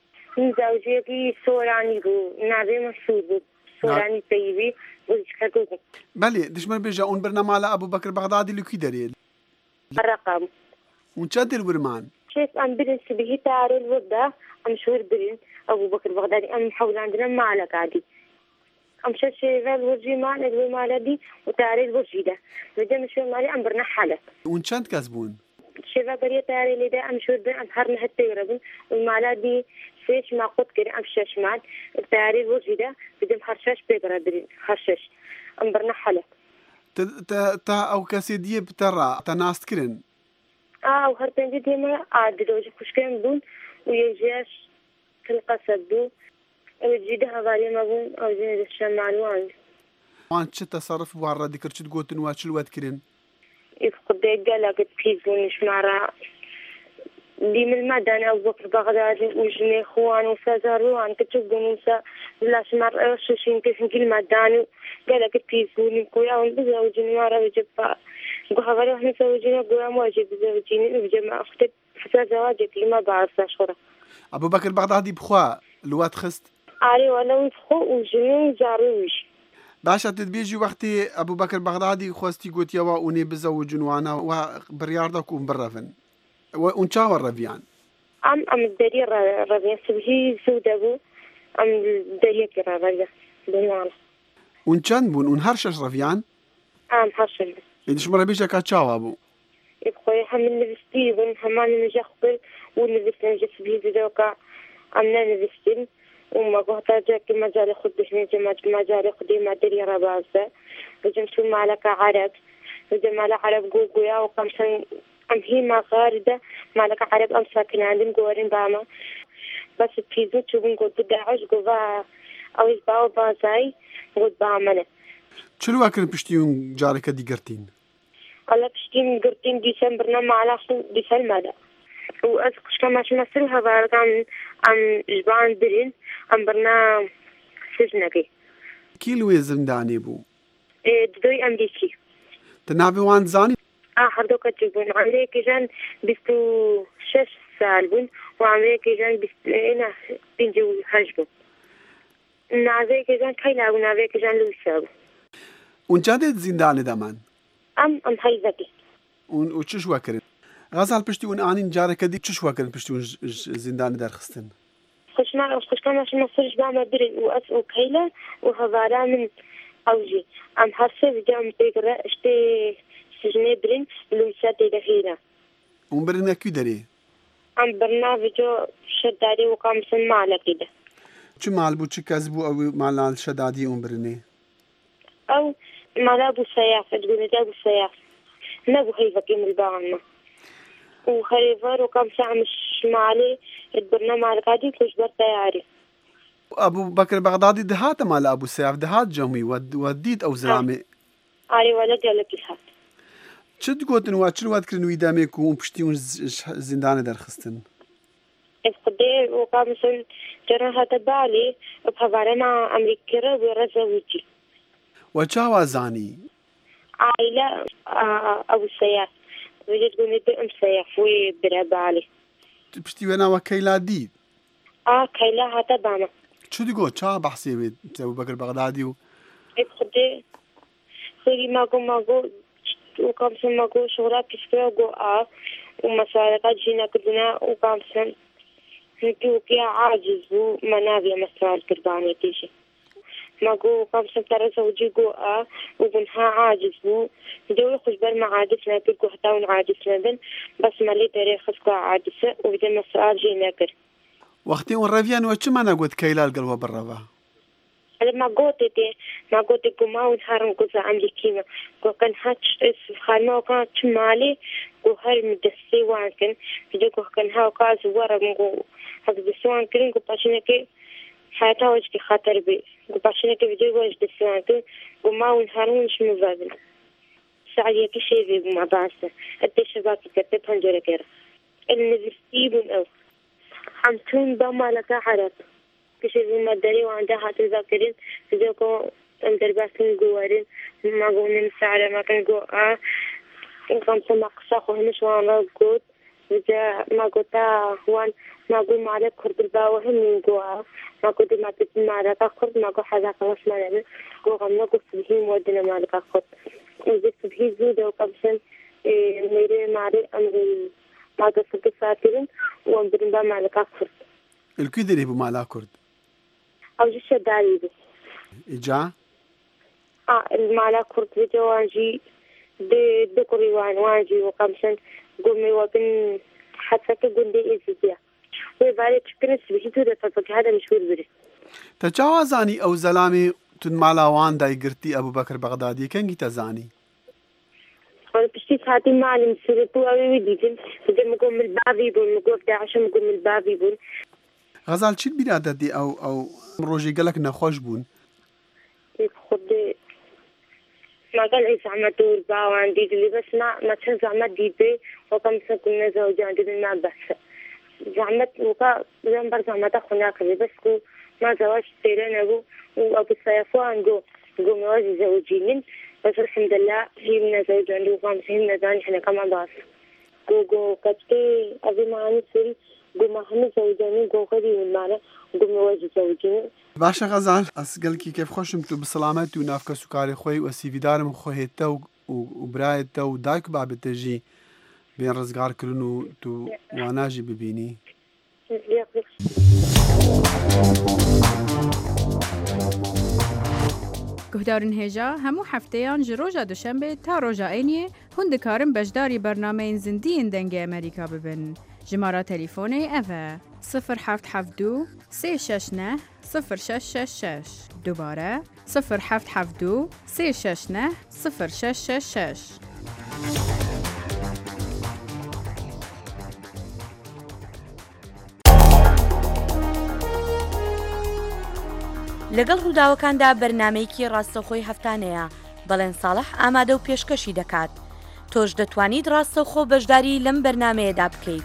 زوجي سوراني بو نابي مسعود بو سوراني طيبي وش كركوكي. بله دشمن بيجا أون برنامج على أبو بكر بغدادي اللي كيدري. الرقم. ونشدر ورمان. شيف أم برين سبيه تارو الوضع أم شور برين أبو بكر بغدادي أم حول عندنا مالك عادي. أم شيفا الوجه معنا المالدي وتاري الوجه ده بدي مشي مالي أم برنا حالة ونشانت كسبون شيفا بريا تاري اللي ده أم شو ده أم هرنا حتى يربون والمالدي فيش ما قد كده أم شاش مال تاري الوجه ده بدي محرشاش بيقرا حرشاش أم برنا حالة تا أو كسيدية بترى تناست كرن وهرتين دي ما عاد الوجه كشكين بون ويجيش كل قصد دو وجدها غالي ما بون أو جنود الشمال وان شو تصرف بوارا ذكر شو تقولن واشل واد كرين يفقد قلقت بيزون شمارا دي من المدن أو بكر بغداد وجني خوان وسازاروان كتشوف موسى ولا شمار شوشين كيف نقول مدانو قلقت بيزون كويا ونبزا وجني مارا وجبا قوها غير احنا سوجينا قويا مواجب بزوجيني وبجمع أختي فسازاواجب ما بعرف أشهره أبو بكر بغدادي بخوا الواد خست علي ولو يفخو وجنون زاروش باشا تدبيجي وقتي أبو بكر بغدادي خوستي قوت يوا وني بزوجن وانا وبرياردك ومبرفن ونشاور رفيان أم الدري رفيان سبهي سودابو أم الدري كرا رفيان بمعنى ونشان بون ونهرشش رفيان هرشش إيش مرة بيجا كاتشاوا أبو يبقى هم نفستي بون همان نجاخبل ونفستي نجا سبهي زدوكا أمنا نفستين وما قهتا جاك مجال خدش من مجال خدي ما دري ربازة وجمسوا مالك عرب وجمال عرب قوقيا وقمشان أم هي ما غاردة مالك عرب أم ساكن عندهم قوارين باما بس بيزو تشوفون قد داعش قوة أو يسباو بازاي قد بامنا شلو أكل بشتيون جارك دي قرتين؟ الله بشتين قرتين ديسمبرنا معلاش ديسمبر وأذكر كما شمسلها بارقام أم جبان برين أم برنا سجنكي كيلو زنداني بو دوي أمريكي تنابي وان زاني هردوكا تجيبون أمريكي جان 26 سال بون وأمريكي جان هنا بينجو هجبون نافيكي جان كيلا ونافيكي جان لوسابو ونجادت زنداني دامان أم هايزاكي وشش واكرين غزال بشتيون آنين جارك دي شش واكرين بشتيون زنداني دار خستن خوش كما مصرش بعمل برين وأسئو كيلا وهذا من أوجي أم حاسة بجام تقرأ اشتي سجني برين لويساتي دخيلة ومبرين أكيو داري أم برنامجو شدادي وقام سنمالة كده شو مالبو شو كذبو أو مال شدادي ومبريني أو مالابو سيافة تقول جابو سيافة نبو هيفا كيم الباغنا وخريفار وكم ساعة مش مالي البرنامج على قادي كوش برتياري أبو بكر بغدادي دهات مال أبو سياف دهات جمعي وديت أو زلامي علي ولا جالك الحات چت گوتن وا چ وادکردن وی دامێک و پشتی اون زیندانە دەرخستن خدي وقامسن جرى هذا بالي بحوالي مع أمريكا ورزوجي وچاوا زانی عائلة أبو سياف وجد قولي بأم سياف وبرا بالي پشتی وێناوە کەیلا دیت كيلا هذا باما چ دیگۆ چا بەحسی بێت ئەبوو بەکر بەغدادی و خدي خدي ماغو وقامسن ماغو شغلة بيسكرا وقو ومسارقات جينا كدنا وقامسن نتوقع عاجز ومنابع مسار كرباني تيجي ما قو قامسن ترى زوجي قوة وبنها عاجز ودوي خجبر ما عاجزنا كرقو حتى ونعاجزنا بن بس مالي تاريخ خسقا عاجزة وبدا مسار جينا كر وقتی اون ڕەڤیان وە چمانە گوت کەیلال گەڵوە بڕەوە ما قوتي قوما ونهارن قوزا أمريكيما قو كان هاتش خالما وكان تمالي قو هاي مدسي وانكن بدو قو كان هاو قاز ورم قو هذا بسوان كرين قو باشنكي حياتها وجهي خاطر بي قو باشنكي بدو وجه بسوان كرين قوما ونهارن مش مبادل سعية كشي بي بما باسة أدي شباكي كتب هنجرة كيرا النزستيبون أو حمتون بما لك حرات كشي المدري وعندها تذاكرين بدوكو اندرباسن جوارين ما قولنا مساعدة ما كان جو وكم سما قصاخ وهمش وانا قود وجا ما قوتا هوان ما قول معلك كرد الباوة هم من جوا ما قود ما تبي معلك كرد ما قو حدا قوس مالنا قو غمنا قو سبهي مودنا معلك كرد وجا سبهي زودة وقبسن ميري معلي أمري ما قصد ساترين وأمبرن با معلك كرد الكيدري بمعلك كرد أو جيش داري بي إجا المعلك كرد فيديو وانجي بكري وانجي وقمشن قومي وبن حتى كقول لي إزديا ويبالي تشكرن سبحي تودة فبك هذا مشهور بري تجاوزاني أو زلامي تن مالاوان داي قرتي أبو بكر بغدادي كنجي تزاني أنا بشتي ساعتي معلم سيرتو أوي وديتن بدي مقوم البابي بون مقوم داعش مقوم البابي بون غزال چی بیرادت دی أو روجي قالك نخوش بون خد ما قال عيسى عم تقول باوان دي اللي بس ما تنزع عم ديبي وكم سكون زوجان دي ما بس زعمت وكا زنبر زعمت أخونا بس كو ما زواج سيرين أبو وأبو سيفوان جو مواجه زوجين بس الحمد لله هي من زوجان دي وقام سهمنا زاني إحنا كمان باص جو كتي أبي معاني سوري جو ما هم زوجاني جو غدي من معنا جو مواجه زوجين باشا غزال أسألك كيف خوشم تو بسلامتي ونافك سكاري خوي وسيفيدارم خوهيتا وبرايتا ودايك باب التجي بين رزقار كلنو تو واناجي ببيني گهدارن هجا همو هفتهان جروجا دوشنبه تا روجا اینیه هندکارم بجداری برنامه زندین دنگ امریکا ببن. جماره تليفوني أفا 0772 369 0666 دوباره 0772 369 0666 لەگەڵ ڕووداوەکاندا بەرنامەیەکی ڕاستەوخۆی هەفتانەیە بەڵێن ساڵح ئامادە و پێشکەشی دەکات. تۆش دەتوانیت ڕاستەوخۆ بەشداری لەم بەرنامەیەدا بکەیت.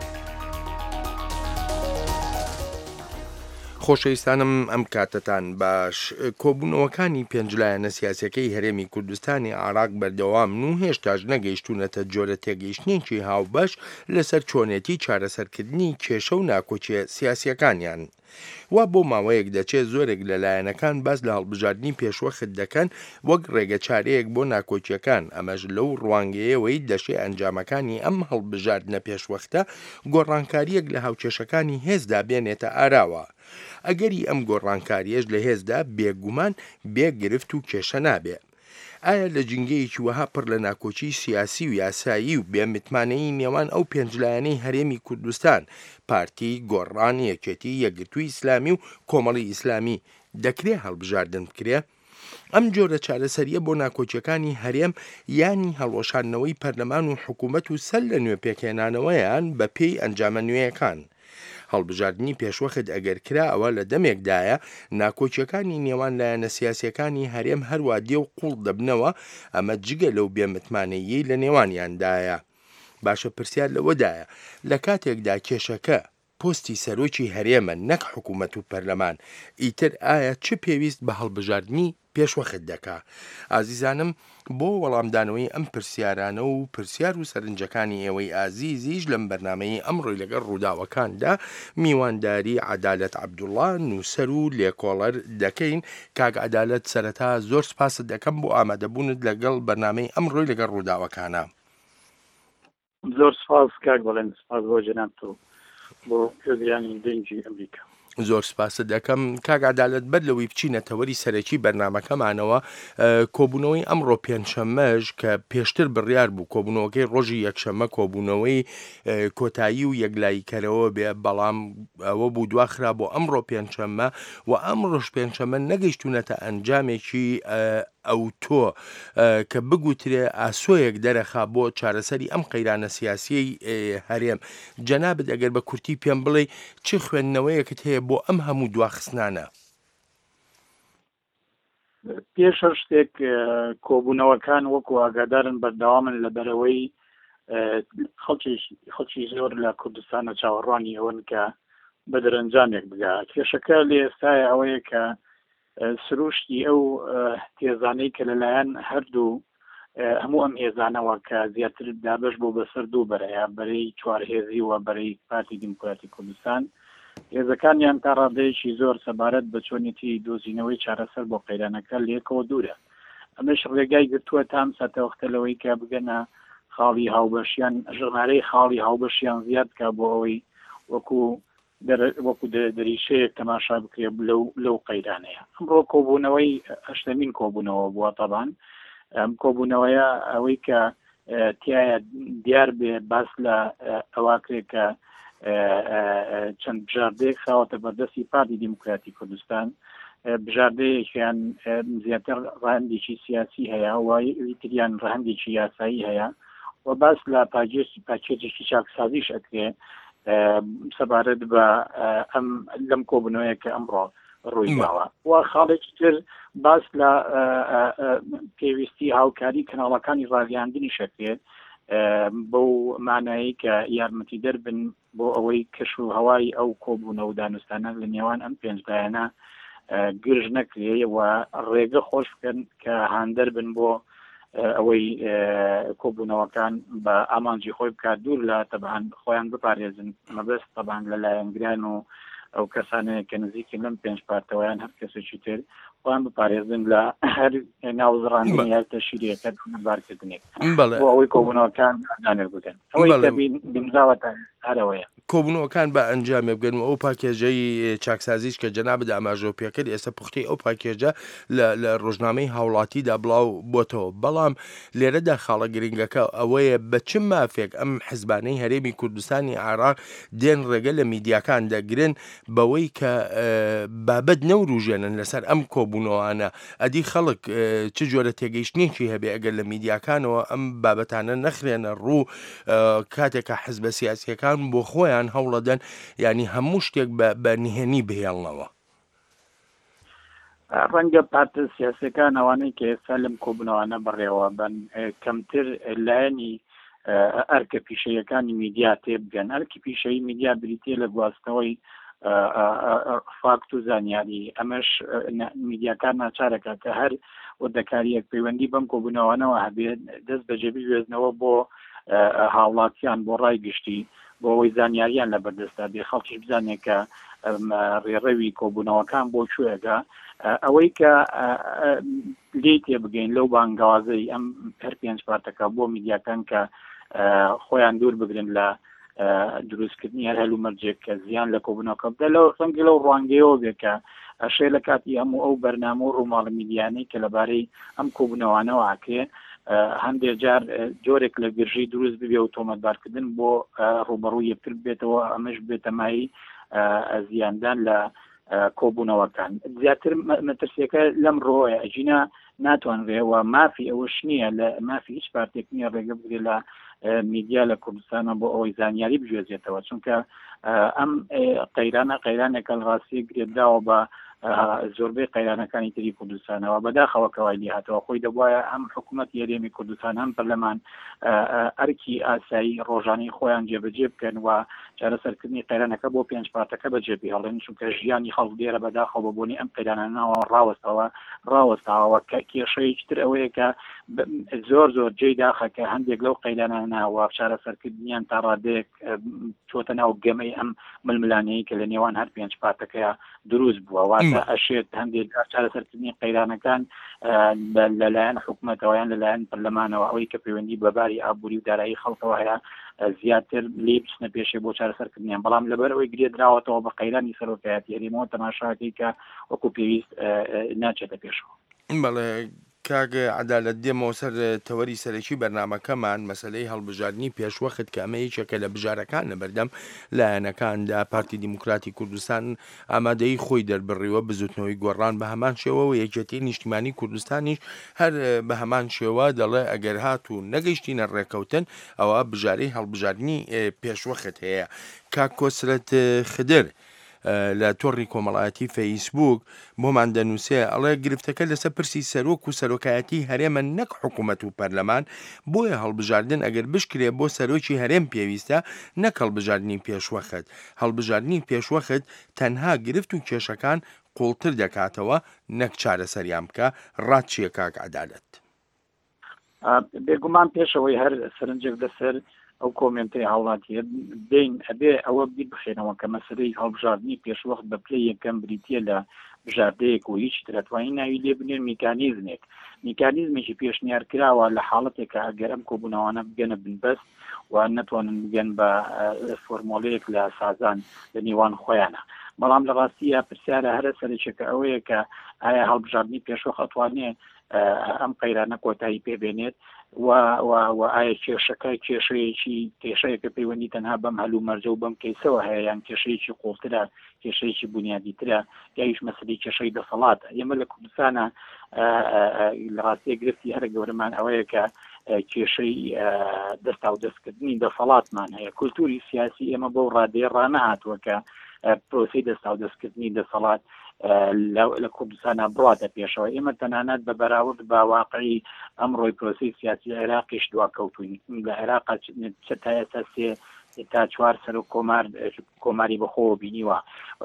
خۆشەویستانم ئەم کاتتان باش کۆبوونەوەکانی پێنجلایەنە سیاسەکەی هەرێمی کوردستانی عراق بەردەوامن و هێشتاش نەگەیشتوونەتە جۆرە تێگەیشتنێکی هاوبەش لەسەر چۆنێتی چارەسەرکردنی کێشە و ناکۆچیە سیاسیەکانیان. وا بۆ ماوەیەک دەچێت زۆرێک لەلایەنەکان باس لە هەڵبژاردننی پێشوەخت دەکەن وەک ڕێگە چارەیەک بۆ ناکۆچیەکان ئەمەش لەو ڕوانگەیەوەی دەشێ ئەنجامەکانی ئەم هەڵبژاردنە پێشوەختە گۆڕانکاریەک لە هاوکێشەکانی هێزدا بێنێتە ئاراوە. ئەگەری ئەم گۆڕانکاریەش لە هێزدا بێگومان بێگرفت و کێشە نابێ. ئایا لە جنگەیەکی وەها پڕ لە ناکۆچی سیاسی و یاسایی و بێمتمانەی نێوان ئەو پێنجلایەنەی هەرێمی کوردستان پارتی گۆڕان یەکێتی یەکگرتووی ئیسلامی و کۆمەڵی ئیسلامی دەکرێت هەڵبژاردن بکرێ؟ ئەم جۆرە چارەسەریە بۆ ناکۆچیەکانی هەرێم ینی هەڵوەشاندنەوەی پەرلەمان و حکوومەت و سەر لە نوێ پێکهێنانەوەیان بە پێی ئەنجامە نوێیەکان. هەڵبژاردننی پێشوەخت ئەگەر کرا ئەوە لە دەمێکدایە ناکۆچیەکانی نێوان لایەنە سیاسیەکانی هەرێم هەروە دێ و قوڵ دەبنەوە ئەمە جگە لەو بێمتمانەیی لە نێوانیاندایە. باشە پرسیار لەوەدایە لە کاتێکدا کێشەکە پۆستی سەرۆکی هەرێمە نەک حکوومەت و پەرلەمان ئیتر ئایا چ پێویست بە هەڵبژاردننی پێشوەخت دەکا؟ ئازیزانم بۆ وەڵامدانەوەی ئەم پرسیارانە و پرسیار و سەرنجەکانی ئێوەی ئازیزیش لەم بەرنامەی ئەمڕۆی لەگەڵ ڕووداوەکاندا میوانداری عەدالەت عەبدوڵڵا نووسەر و لێکۆڵەر دەکەین. کاک عەدالەت سەرەتا زۆر سپاست دەکەم بۆ ئامادەبوونت لەگەڵ بەرنامەی ئەمڕۆی لەگەڵ ڕووداوەکانە. زۆر سپاس کاک بەڵێن سپاس بۆ جەناب تۆ بۆ گوێگرانی دەنگی ئەمریکا. زۆر سپاست دەکەم کاک عەدالەت بەر لەوەی بچینەتەوەری سەرەکی بەرنامەکەمانەوە کۆبوونەوەی ئەمڕۆ پێنجشەممەش کە پێشتر بڕیار بوو کۆبوونەوەکەی ڕۆژی یەکشەممە کۆبوونەوەی کۆتایی و یەکلاییکەرەوە بێ بەڵام ئەوە بوو دواخرا بۆ ئەمڕۆ پێنجشەممە و ئەمڕۆژ پێنجشەممە نەگەیشتونەتە ئەنجامێکی ئەو تۆ کە بگوترێ ئاسۆیەک دەرەخا بۆ چارەسەری ئەم قەیرانە سیاسیەی هەرێم. جەنابەت ئەگەر بە کورتی پێم بڵێ چ خوێندنەوەیەکت هەیە بۆ ئەم هەموو دواخستانە؟ پێشە شتێک کۆبوونەوەکان وەکو ئاگادارن بەردەوامن لە بەرەوەی خەڵکی زۆر لە کوردستانە چاوەڕوانی ئەوەن کە بە دەرەنجامێک بگا. کێشەکە لە ئێستای ئەوەیە کە سروشتی ئەو تێزانەی کە لەلایەن هەردوو هەموو ئەم هێزانەوە کە زیاتر دابش بۆ بەسەر دوو بەرەیە بەرەی چوارهێزی و بەرەی پارتی دیموکراتی کوردستان هێزەکانیان تا ڕادەیەکی زۆر سەبارەت بە چۆنیەتی دۆزینەوەی چارەسەر بۆ قەیرانەکە لێکەوە دوورە. ئەمەش ڕێگای گرتووە تام ساتەوەختەلەوەی کە بگەنە خاڵی هاوبەشیان ژمارەی خاڵی هاوبەشیان زیاد کا بۆ ئەوەی وەکو دەریشەیەک تەماشا بکرێ لەو قەیرانەیە. ئەمڕۆ کۆبوونەوەی هەشتمین کۆبوونەوە بووە تەبان. ئەم کۆبوونەوەیە ئەوەی کە تایە دیار بێ باس لە ئەواکرێک کە چەند بژاردەیەک خاوەتە بەردەستی پارتی دیموکراتی کوردستان بژاردەیەکیان زیاتر ڕەهەندێکی سیاسی هەیە و تریان ڕەهەندێکی یاسایی هەیە و باس لە پاکێجێکی چاکسازیش ئەکرێ سەبارەت بە ئەم لەم کۆبوونەوەیە کە ئەمڕۆ ڕووی ماوە و خاڵێکی تر باس لە پێویستی هاوکاری کەناڵەکانی ڕاگەیاندنی شەکرێت بەو مانایی کە یارمەتی دەربن بۆ ئەوەی کەش و هەوای ئەو کۆبوونە و دانوستانە لە نێوان ئەم پێنجلایەنە گرژ نەکرێ و ڕێگە خۆش بکەن کە هاندەر بن بۆ ئەوەی کۆبوونەوەکان بە ئامانجی خۆی بکات دوور لە تەبعاً خۆیان بپارێزن مەبەست تەبعاً لەلایەنگران و ئەو کەسانەیە کە نزیکی لەم پێنج پارتەوەیان هەر کەسێکی تر خۆیان بپارێزن لە هەر ناوزڕاندنی یا تەشیرەکە بارکردنێک بۆ ئەوەی کۆبوونەوەکان ئەنجامێک بکەن ئەوەی بینراوەتە هەرەوەیە کۆبوونەوەکان بە ئەنجامێ بگەن و ئەو پاکێژەی چاکسازیش کە جەنابەت ئاماژەوە پێکرد ئێستا پوختی ئەو پاکێژە لە ڕۆژنامەی هاوڵاتیدا بڵاو بۆتەوە. بەڵام لێرەدا خاڵە گرنگەکە ئەوەیە بە چ مافێک ئەم حیزبانەی هەرێمی کوردستانی عێراق دێن ڕێگە لە میدیاکان دەگرن بەوەی کە بابەت نەوروژێنن لەسەر ئەم کۆبوونەوەانە. ئەدی خەڵک چ جۆرە تێگەیشتنێکی هەبێ ئەگەر لە میدیاکانەوە ئەم بابەتانە نەخرێنە ڕوو کاتێکە حیزبە سیاسیەکان بۆ خۆیان هەوڵەدەن ینی هەموو شتێک بە نهێنی بهێڵنەوە. ڕەنگە پارتە سیاسەکان ئەوانەی کە ئێستا لەم کۆبوونەوەانە بڕێوە بن کەمتر لایەنی ئەرکە پیشەیەکانی میدیا تێبگەن. ئەرکی پیشەی میدیا بریتێ لە گواستنەوەی فاکت و زانیاری. ئەمەش میدیاکان ناچارەکە کە هەر وەردەکاریەک پەیوەندی بەم کۆبوونەوەانەوە هەبێت دەست بەجێبی وێزنەوە بۆ هاوڵاتیان بۆ ڕای گشتی بۆ ئەوەی زانیاریان لە بەردەستا بێ خەڵکیش بزانێت کە ڕێڕەوی کۆبوونەوەکان بۆ کوێگە ئەوەی کە لێ تێبگەین لەو بانگوازەی ئەم هەر پێنج پارتەکە بۆ میدیاکان کە خۆیان دوور بگرن لە دروستکردنی هەر هەلومەرجێک کە زیان لە کۆبوونەوەکە بدە لەو ڕەنگە لەو ڕوانگەیەوە بێ کە ئەشێ لە کاتی هەموو ئەو بەرنامە و ڕووماڵە میدیانەی کە لەبارەی ئەم کۆبوونەوەانەوە ئاکرێ هەندێک جار جۆرێک لە گرژی دروست ببێ و تۆمەتبارکردن بۆ ڕوبەڕوو یەکتر بێتەوە ئەمەش بێتە مای زیاندان لە کۆبوونەوەکان. زیاتر مەترسیەکە لەم ڕۆیە ئەجینا ناتوانرێەوە مافی ئەوەش نییە لە مافی هیچ پارتێک نییە ڕێگە بگرێت لە میدیا لە کوردستانە بۆ ئەوەی زانیاری بگوێزێتەوە چونکە ئەم قەیرانێکە ڕاستی گرێدراوە بە زۆربەی قەیرانەکانی تری کوردستانەوە بەداخەوە کەوای هاتەوە خۆی دەبواە ئەم حکوومەت یاریێمی کوردستان هەم پەرلەمان ئەرکی ئاسایی ڕۆژانەی خۆیان جێبەجێ بکەن و چارەسەرکردنی قەیرانەکە بۆ 5 پارتەکە بەجێبی هەڵێن چونکە ژیانی خەڵک لێرە بەداخەوە بۆنی ئەم قەیرانانەوە ڕاوەستاوە کە کێشەیەکی تر ئەوەیە کە زۆر جێی داخەکە هەندێک لەو قەیرانانەوە چارەسەرکردنیان تا ڕادێک چۆتە ناو گەمەی ئەم ململانەیە کە لە نێوان هەر 5 پارتەکەیە دروست بووە ئەشێت هەندێک چارەسەرکردنی قەیرانەکان لەلایەن حکوومەتەوەیان لەلایەن پەرلەمانەوە ئەوەی کە پەیوەندی بەباری ئابووری و دارایی خەڵکەوە هەیە زیاتر لێ بچنە پێشێ بۆ چارەسەرکردنیان بەڵام لەبەرەوەی گرێدراوەتەوە بە قەیرانی سەرۆکایەتی هەرێمەوە تەماشاکەی کە وەکو پێویست ناچێتە پێشەوە. بەڵێ کاک عەدالەت دێمەوە سەر تەوەری سەرەکی بەرنامەکەمان مەسەلەی هەڵبژاردننی پێشوەخت کە ئەمە یەکێکە لە بژارەکان لە بەردەم لایەنەکاندا پارتی دیموکراتی کوردستان ئامادەی خۆی دەربڕیوە بزوتنەوەی گۆڕان بە هەمان شێوە و یەکێتی نیشتیمانی کوردستانیش هەر بە هەمان شێوە دەڵێ ئەگەر هات و نەگەیشتینە ڕێکەوتن ئەوە بژارەی هەڵبژاردننی پێشوەخت هەیە. کاک کۆسرەت خدر لە تۆڕی کۆمەڵایەتی فەیسبوک بۆمان دەنووسێ ئەڵێ گرفتەکە لەسەر پرسی سەرۆک و سەرۆکایەتی هەرێمە نەک حکوومەت و پەرلەمان بۆیە هەڵبژاردن ئەگەر بشکرێ بۆ سەرۆکی هەرێم پێویستە نەک هەڵبژاردننی پێشوەخت. هەڵبژاردننی پێشوەخت تەنها گرفت و کێشەکان قوڵتر دەکاتەوە نەک چارەسەریان بکە. ڕات چییە کاک عەدالەت؟ بێگومان پێشەوەی هەر سەرنجێک لەسەر ئەو کۆمنتەی هاوڵاتیە دەین ئەبێ ئەوە بیر بخێنەوە کە مەسەلەی هەڵبژاردننی پێشوەخت بە پلەی یەکەم بریتە لە بژاردەیەک و هیچ دەتوانین ناوی لێ بنێر میکانیزمێکی پێشنیار کراوە لە حاڵەتێکە ئەگەر ئەم کۆبوونەوانە بگەنە بنبەست و نەتوانن بگەن بە فۆرمۆلەیەک لە سازان لە نێوان خۆیانە. بەڵام لە ڕاستیە پرسیارە هەرە سەرچێکە ئەوەیە کە ئایا هەڵبژاردننی پێشوەخت ئەتوانێ ئەم قەیرانە کۆتایی پێبێنێت و ئایا کێشەکە کێشەیەکە پەیوەندی تەنها بەم هەلوو مەرجە و بەم کەیسەوە هەیە یان کێشەیەکی قوڵترە کێشەیەکی بنیادیترە یا هیچ مەسەلەی کێشەی دەسەڵاتە. ئێمە لە کوردستانە لە ڕاستیە گرفتی هەرە گەورەمان ئەوەیە کە کێشەی دەستا و دەستکردنی دەسەڵاتمان هەیە. کولتوری سیاسی ئێمە بەو ڕادەیە ڕانەهاتووە کە پرۆسی دەستا و دەستکردنی دەسەڵات لە کوردستانە بڕاتە پێشەوە. ئێمە تەنانەت بە بەراورد بە واقعی ئەمڕۆی پرۆسی سیاسی عێراقیش دواکەوتوین. لە عێراق تا ئێستا تا 4 سەر و کۆماری بەخۆوە بینیوە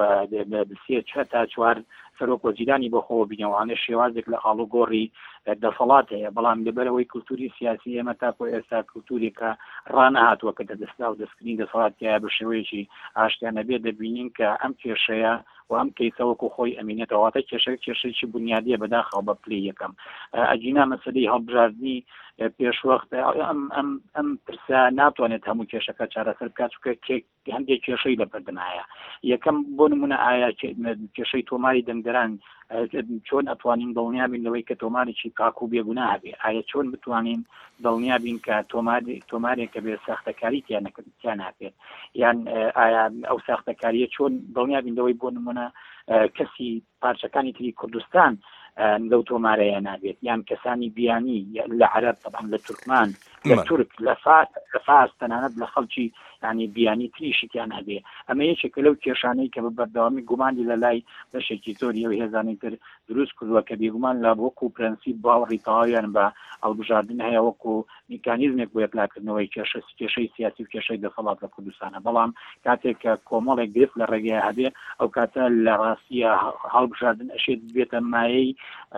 تا 4 سەرۆک وەزیرانی بەخۆوە بینەوەوانە شێوازێک لە ئاڵوگۆڕی دەسەڵات هەیە. بەڵام لەبەرەوەی کولتوری سیاسی ئێمە تاکۆ ئێستا کولتورێکە ڕانەهاتووە کە دەستا و دەستکردنی دەسەڵاتیایە بە شێوەیەکی ئاشتیانە بێ دەبینین کە ئەم کێشەیە و ئەم کەیسەوەکو خۆی ئەمینێتەوەتە کێشەیەکی بنیادیە بەداخەوە بە پلەی یەکەم. ئەجینا مەسەلەی هەڵبژاردننی پێشوەخت ئەم پرسە ناتوانێت هەموو کێشەکە چارەسەر بکات چونکە هەندێک کێشەی لەبەردەمایە. یەکەم بۆ نمونە ئایا کێشەی تۆماری دەنگدەران چۆن ئەتوانین دڵنیابین لەوەی کە تۆمارێکی پاک و بێگونا هەبێ؟ ئایا چۆن بتوانین دڵنیابین کە تۆمارێکە بێ ساختەکاری تیان هەبێت؟ یان ئایا ئەو ساختەکاریە چۆن دڵنیابین لەوەی بۆ نمونە کەسی پارچەکانی تری کوردستان لەو تۆمارەیە نابێت یان کەسانی بیانی لە عەرەب طبعا لە تورکمان لە تورک لە فارس تەنانەت لە خەڵکی ینی بیانی تریشیان هەبێ. ئەمە یەکێکە لەو کێشانەی کە بە بەردەوامی گومانی لە لای بەشێکی زۆری ئەو هێزانی تر دروست کردووە کە بێگومان لە وەکو پرەنسیپ باوەڕی تەواویان بە هەڵبژاردن هەیە وەکو میکانیزمێک بۆ یەکلاکردنەوەی کێشەی سیاسی و کێشەی دەسەڵات لە کوردستانە. بەڵام کاتێک کە کۆمەڵێک گرفت لە ڕێگەیە هەبێ ئەو کاتە لە ڕاستیە هەڵبژاردن ئەشێت بێتە مایەی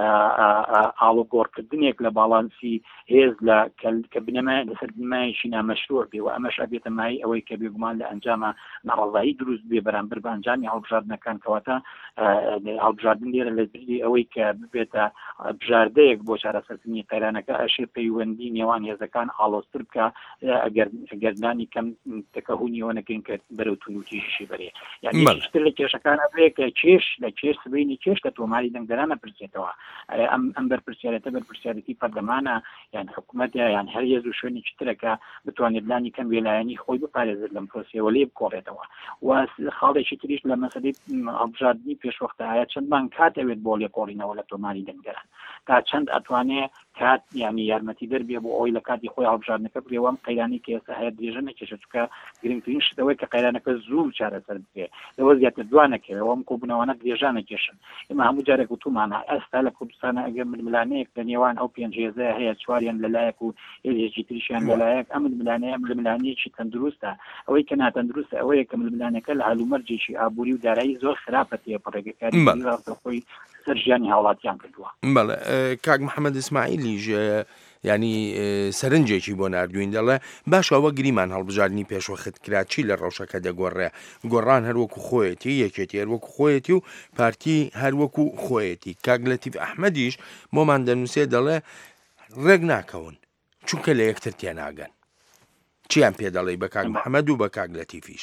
ئاڵوگۆڕکردنێک لە باڵانسی هێز کە بنەمە لەسەر بنمایشی نامەشروع بێ و ئەمەش ئەبێتە مای ئەوەی کە بێگومان لە ئەنجامە ناڕەزایی دروست بێ بەرامبەر بە ئەنجامی هەڵبژاردنەکان کەواتە هەڵبژاردن لێرە لە بری ئەوەی کە ببێتە بژاردەیەک بۆ چارەسەرکردنی قەیرانەکە ئەشێ پەیوەندی نێوان هێزەکان ئاڵۆزتر بکە ئەگەردانی کەم تەکەهونیەوە نەکەین کە بەرەو تونوتیشی بەرێ. یعنی شتر لە کێشەکانە بێ کە کێش لە کێش سبەینی کێش لە تۆماری دەنگدەرانە پرسێتەوە. ئەم بەرپرسیارەتە بەرپرسیارەتی پەرلەمانە یان حکوومەت یان هەر هێز و شوێنێکی ترەکە بتوانێت لانی کەم وێلایەنی خۆی بپارێزێت لەم پرۆسیەوە لێ بکۆڕێتەوە. و خاڵێکی تریش لە مەسەلەی هەڵبژاردننی پێشوەختە هەیە چەندمان کاتەوێت بۆ لێکۆڵینەوە لە تۆماری دەنگدەران تا چەند ئەتوانێت کات یعنی یارمەتی دەربێ بۆ ئەوی لە کاتی خۆی هەڵبژاردنەکە بێوەم قەیرانی کە ئێستا هەیە درێژە نەکێشە چونکە گرنگترین شتەوەی کە قەیرانەکە زوو چارەسەر بکرێ لەوە زیاتر دوانەکەوێ ئەوم کۆبوونەوەنە درێژە نەکێشن ئێمە هەموو جارێک وتومانە ئێستا لە کوردستانە ئەگەر ململانەیەک لە نێوان ئەو پێنج هێزە هەیە چواریان لەلایەک و هێزێکی تریشیان لەلایەک ئەم ململانەیەکی تەندروستە ئەوەی کە ناتەندروستە ئەوەیە کە ململانەکە لە هەلومەرجێکی ئابووری و دارایی زۆر خراپە تێپەڕێگەکاری خۆی سەر ژیانی هاوڵاتیان کردووە. بەڵێ کاک محەممەد ئیسماعیلیش ینی سەرنجێکی بۆ نردوین دەڵێ باشەوە گریمان هەڵبژاردننی پێشوەخت کراچی لە ڕەوشەکە دەگۆڕێ گۆڕان هەروەکو خۆیەتی یەکێتی هەروەکو خۆیەتی و پارتی هەروەکو خۆیەتی کاک لەتیف ئەحمەدیش بۆمان دەنووسێ دەڵێ ڕێک ناکەون چونکە لە یەکتر تێناگەن چیان پێ دەڵێ بە کاک محەممەد و بە کاک لەتیفیش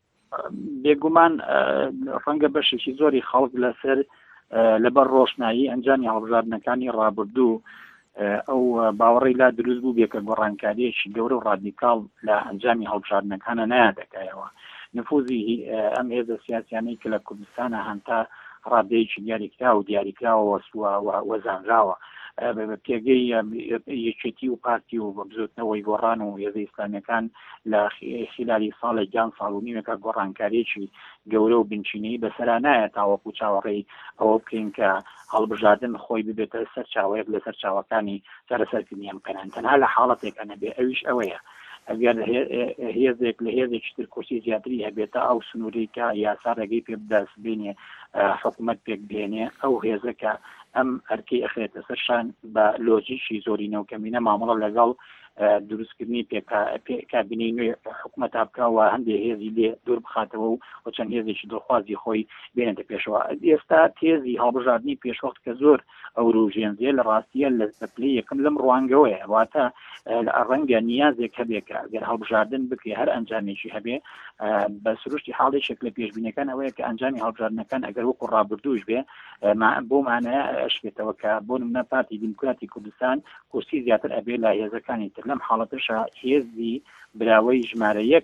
بێگومان ڕەنگە بەشێکی زۆری خەڵک لەسەر لەبەر ڕۆشنایی ئەنجامی هەڵبژاردنەکانی ڕابردوو ئەو باوەڕی لا دروست بوو بێکە گۆڕانکاریەکی گەورە و ڕادیکاڵ لە ئەنجامی هەڵبژاردنەکانە نایدەکایەوە نفوزی ئەم هێزە سیاسیانەی کە لە کوردستانە هەنتا ڕادەیەکی دیاریکرا و دیاریکراوە وەزانراوە پێگەی یەکێتی و پارتی و بزوتنەوەی گۆڕان و هێزە ئیسلامیەکان لە خلالی ساڵی گیان ساڵ و نیمەکە گۆڕانکاریەکی گەورە و بنچینەی بەسەرا نایە تاوەکو چاوەڕێی ئەوە بکەین کە هەڵبژاردن خۆی ببێتە سەر چاوەیەک لەسەر چاوەکانی چارەسەرکردنی ئەم قەران تەنها لە حاڵەتێکە نەبێ ئەویش ئەوەیە ئەگەر هێزێک لە هێزێکتر کورسی زیاتری هەبێتە ئەو سنووریکە یاسا ڕێگەی پێ بدەست بێنێ حکوومەت پێک بێنێ ئەو هێزەکە ئەم ئەرکەی ئەخرێتە سەرشان بە لۆجیکی زۆری نەوکەمینە مامەڵە لەگەڵ دروستکردنی کابینەی نوێ حکوومەت بکەوە هەندێک هێزی لێ دوور بخاتەوە و چەند هێزێکی دڵخوازی خۆی بێنێتە پێشەوە ئێستا تێزی هەڵبژاردننی پێشوەخت کە زۆر ئەو ڕوژێنزیە لە ڕاستیە لە پلەی یەکەم لەم ڕوانگەوەیە واتە ڕەنگە نیازێک هەبێکە گەر هەڵبژاردن بکرێ هەر ئەنجامێکی هەبێ بە سروشتی حاڵێکێک لە پێشبینەکان ئەوەیە کە ئەنجامی هەڵبژاردنەکان ئەگەر وەکو ڕابردووش بێ بۆ مانایە ئەشبێتەوە کە بۆ نمونە پارتی دیموکراتی کوردستان کورسی زیاتر ئەبێ لە هێزەکانی تر لەم حاڵەتەشە هێزی براوەی ژمارە یەک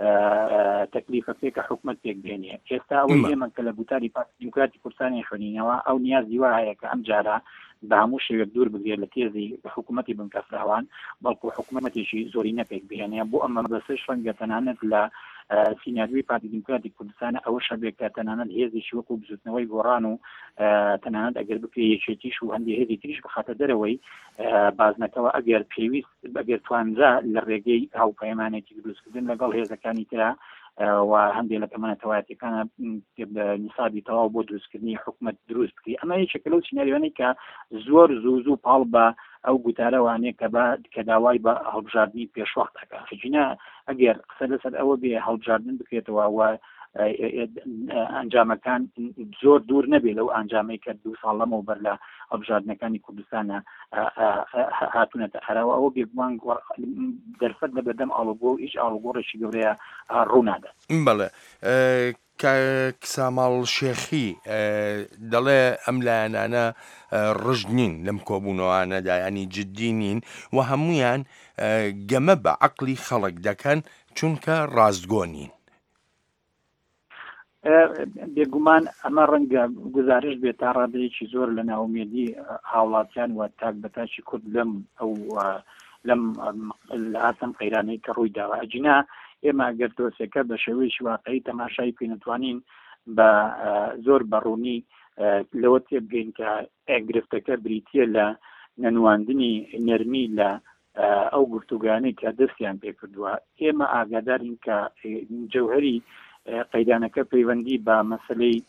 تەکلیفەکە حکوومەت پێک بێنێ ئێستا ئەوەی ئێمە کە لە بوتاری پارتی دیموکراتی کوردستانی خوێنینەوە ئەو نیازی وا هەیە کە ئەم جارە بە هەموو شێوێک دوور بگرێت لە تێزی حکوومەتی بنکەفراوان بەڵکو حکوومەتێکی زۆری نەپێک بهێنێ بۆ ئەمە بەسەر ڕەنگە تەنانەت لە سینادوی پارتی دیموکراتی کوردستانە ئەوە شەبێک کە تەنانەت هێزێکی وەکو بزوتنەوەی گۆڕان و تەنانەت ئەگەر بکرێ یەکێتیش و هەندێک هێزی تریش بخاتە دەرەوەی بازنەکەەوە ئەگەر پێویست ئەگەر توانجا لە ڕێگەی هاوپەیمانێکی دروستکردن لەگەڵ هێزەکانی ترا و هەندێک لە کەمانەتەوایەتەکانە نیسابی تەواو بۆ دروستکردنی حکوومەت دروست بکری ئەمە یەکێکە لەو سیناریۆانەی کە زۆر زوو پاڵ بە ئەو گوتارەوانەیە کە داوای بە هەڵبژاردننی پێشوەختەکە خجینە ئەگەر قسە لەسەر ئەوە بێ هەڵبژاردن بکرێتەوە و ئەنجامەکان زۆر دوور نەبێت لەو ئەنجامەی کە 2 ساڵ لەمەوە بەر لە هەڵبژاردنەکانی کوردستانە هاتوونەتە ئەرەوە ئەوە بێگومان دەرفەت لە بەردەم ئاڵوگۆ و هیچ ئاڵوگۆڕێکی گەورەیە ڕوونادە. بەڵێ ساماڵ شێخی دەڵێ ئەم لایەنانە ڕژنین لەم کۆبوونەوەانەدا ینی جددی نین و هەمویان گەمە بە عەقلی خەڵک دەکەن چونکە ڕاستگۆ نین. بێگومان ئەمە ڕەنگە گزارش بێت تا ڕادەیەکی زۆر لە ناومێدی هاوڵاتیان و تاک بەتاشی کورد لەم ئاسەم قەیرانەی کە ڕووی داوە ئەجینا ئێمە ئەگەر دۆسێکە بە شێوەیەکی واقعی تەماشای پێ نتوانین بە زۆر بەڕوونی لەوە تێبگەین کە گرفتەکە بریتیە لە نەنواندنی نەرمی لە ئەو گفتوگانەی کە دەستیان پێ کردووە ئێمە ئاگادارین کە جەوهەری قەیدانەکە پەیوەندی بە مەسلەی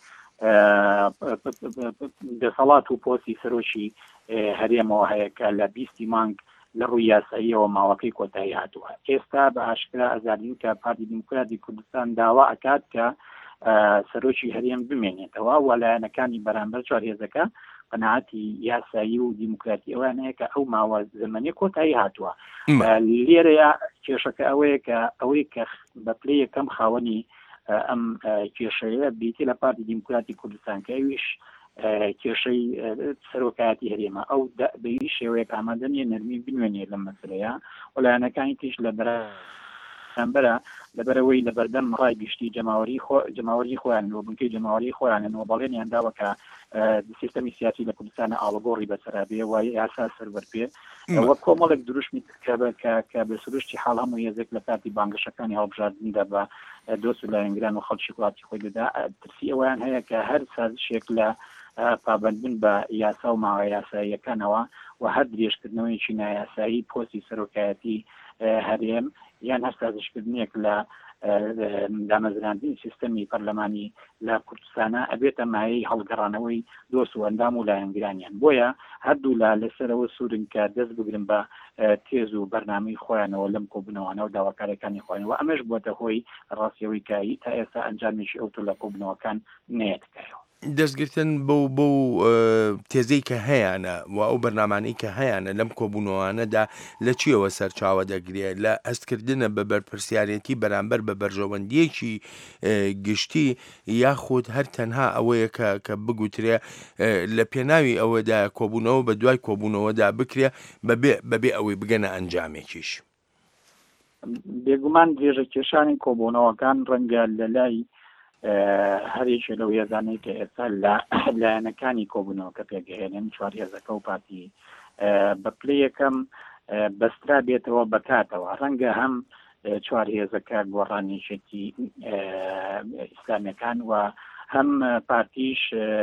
دەسەڵات و پۆستی سەرۆشی هەرێمەوە هەیە کە لە 20 مانگ لە ڕووی یاساییەوە ماوەکەی کۆتایی هاتووە ئێستا بە ئاشکرا ئەزادین کە پارتی دیموکراتی کوردستان داوا ئەکات کە سەرۆکی هەرێم بمێنێتەوە وەلایەنەکانی بەرامبەر چوار هێزەکە قەناعەتی یاسایی و دیموکراتی ئەوانەیە کە ئەو ماوە زەمەنی کۆتایی هاتووە لێرەیە کێشەکە ئەوەیە کە ئەوەی کە بە پلەی یەکەم خاوەنی ئەم کێشەیە بیتی لە پارتی دیموکراتی کوردستان کە ئەویش کێشەی سەرۆکایەتی هەرێمە ئەو بەیری شێوەیە ئامادەنیە نەرمی بنوێنێ لەم مەسلەیە وەلایەنەکانی تیش لە بەرە خوێنبەرە لەبەرەوەی لە بەردەم ڕای گشتی جەماوەری خۆیان و بنکەی جەماوەری خۆیانەوە بەڵێنیان داوە کە سیستەمی سیاسی لە کوردستانە ئاڵۆگۆڕی بەسەرابێ و یاسا سەربەر پێ وە کۆمەڵێک دروشمی کە بە سروشتی حاڵ هەموو یەزێک لە کاتی بانگەشەکانی هەڵبژاردندا بە دۆست و لایەنگران و خەڵکی وڵاتی خۆی دەدا ترسی ئەویان هەیە کە هەر سازشێک لە پابندبوون بە یاسا و ماوە یاساییەکانەوە و هەر درێژکردنەوەیکی نایاسایی پۆستی سەرۆکایەتی هەرێم یان هەر سازشکردنێک لە دامەزراندنی سیستەمی پەرلەمانی لە کوردستانە ئەبێتە مایەی هەڵگەڕانەوەی دۆست و ئەندام و لایەنگرانیان بۆیە هەردوو لەسەرەوە سوورن کە دەست بگرن بە تێز و بەرنامەی خۆیانەوە لەم کۆبوونەوەوانە و داواکارەکانی خۆیانەوە ئەمەش بووەتە هۆی ڕاستیەوەی کایی تا ئێستا ئەنجامیشی ئەو لە کۆبوونەوەکان نەیەتکایەوە دەستگرتن بەو تێزەی کە هەیەە و ئەو بەرنامانەی کە هەیەە لەم کۆبوونەوەوانەدا لە چیەوە سەرچاوە دەگرێت لە ئەستکردنە بە بەرپرسیارەتی بەرامبەر بە بەرژەوەندیەکی گشتی یاخود هەر تەنها ئەوەیە کە بگوترێ لە پێناوی ئەوەدا کۆبوونەوە بە دوای کۆبوونەوەدا بکرێ بەبێ ئەوەی بگەنە ئەنجامێکیش بێگومان درێژەکێشانی کۆبوونەوەکان ڕەنگە لە لای هەرێکێ لەو هێزانەی کە ئێستا لە لایەنەکانی کۆبوونەوە کە پێگەهێنن چوار هێزەکە و پارتی بە پلە یەکەم بەسترا بێتەوە بەکاتەوە ڕەنگە هەم چوار هێزەکە گۆڕانیشێتی ئیسلامیەکان و هەم پارتیش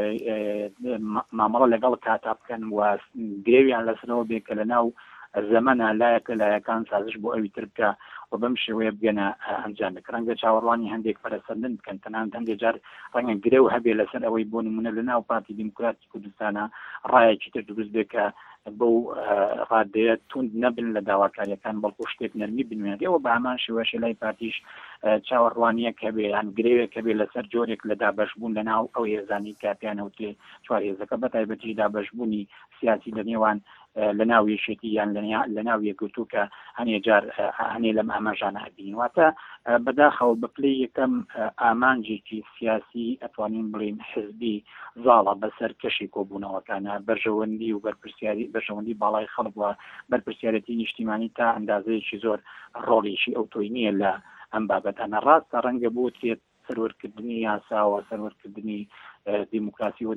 مامەڵە لەگەڵ کاتا بکەن و گرێویان لەسەرەوە بێ کە لە ناو زەمەنە لایەکە لایەکان سازش بۆ ئەوی تر بکە و بەم شێوەیە بگەنە ئەنجامێک ڕەنگە چاوەڕوانی هەندێک پەرەسەندن بکەن تەنانەت هەندێک جار ڕەنگە گرێو هەبێ لەسەر ئەوەی بۆ نمونە لە ناو پارتی دیموکراتی کوردستانە ڕایەکی تر دروست بێ کە بەو ڕادەیە توند نەبن لە داواکاریەکان بەڵکو شتێک نەرمی بنوێنێت ئەوە بە هەمان شێوەیە لای پارتیش چاوەڕوانیەک هەبێ یان گرێوێک هەبێ لەسەر جۆرێک لە دابەشبوون لە ناو ئەو هێزانی کە پێیانەوتێ چوار هێزەکە بەتایبەتی دابەشبوونی سیاسی لە نێوان لە ناو یەشێتی یان لە ناو یەکگرتوو کە هەنێ جار هەنێ لەم ئاماژانە هەبین واتە بەداخەوە بە پلەی یەکەم ئامانجێکی سیاسی ئەتوانین بڵین حزبی زاڵە بەسەر کەشی کۆبوونەوەکانە بەرژەوەندی و بەرژەوەندی باڵای خەڵک وە بەرپرسیارەتی نیشتیمانی تا ئەندازەیەکی زۆر ڕۆڵێکی ئەوتۆی نییە لە ئەم بابەتانە ڕاستە ڕەنگە بۆ تێت سەروەرکردنی یاساوە سەروەرکردنی دیموکراسی و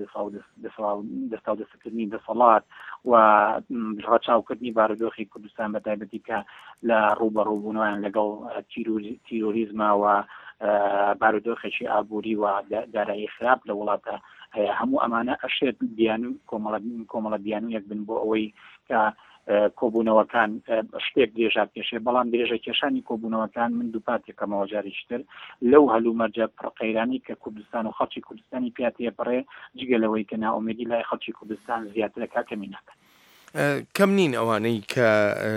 دەستا و دەستکردنی دەسەڵات و ڕاچاوکردنی بارودۆخی کوردستان بەتایبەتی کە لە ڕوبەڕووبوونەوەیان لەگەڵ تیرۆریزمە و بارودۆخێکی ئابووری و دارایی خراپ لە وڵاتە هەموو ئەمانە ئەشێت بیان کۆمەڵە بیانویەک بن بۆ ئەوەی کە کۆبوونەوەکان شتێک درێژا پێشێ بەڵام درێژە کێشانی کۆبوونەوەکان من دووپاتێکەمەوە جاریشتر لەو هەلومەرجە پڕقەیرانی کە کوردستان و خەڵکی کوردستانی پێ پڕێ جگەلەوەی کە ناومێدی لای خەڵکی کوردستان زیاترەکە کەمی ناکەن کەم نین ئەوانەی کە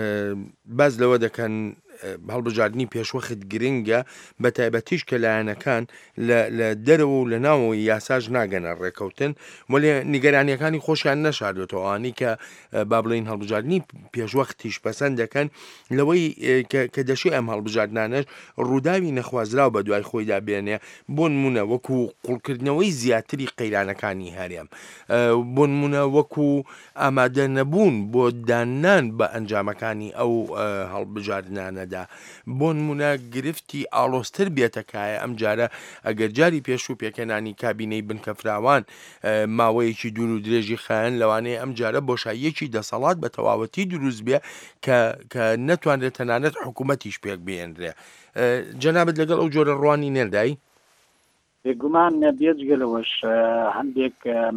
باز لەوە دەکەن هەڵبژاردننی پێشوەخت گرنگە بە تایبەتیش کە لایەنەکان لە دەرەوە و لە ناوەوەی یاساژ ناگەنە ڕێکەوتن وەێ نیگەرانیەکانی خۆشیان نەشاردێتەوەوانی کە با بڵین هەڵبژاردننی پێشوەختیش پەسەند دەکەن لەوەی کە دەشی ئەم هەڵبژاردنانەش ڕووداوی نەخوازراو بە دوای خۆیدا بێنێ بۆ نمونە وەکو قوڵکردنەوەی زیاتری قەیرانەکانی هەرێم بۆ نمونە وەکو ئامادە نەبوون بۆ دانان بە ئەنجامەکانی ئەو هەڵبژاردنانە بۆ نمونە گرفتی ئاڵۆستر بێتەکایە ئەم جارە ئەگەر جاری پێش و پێکەنانی کابینەی بنکەفراوان ماوەیەکی دوور و درێژی خایەن لەوانەیە ئەم جارە بۆشاییەکی دەسەڵات بە تەواوەتی دروست بێ کە نەتوانرێت تەنانەت حکوومەتیش پێک بێنرێ جەنابەت لەگەڵ ئەو جۆرە ڕوانی نێردایی بێگومان بێجگەلەوەش هەندێک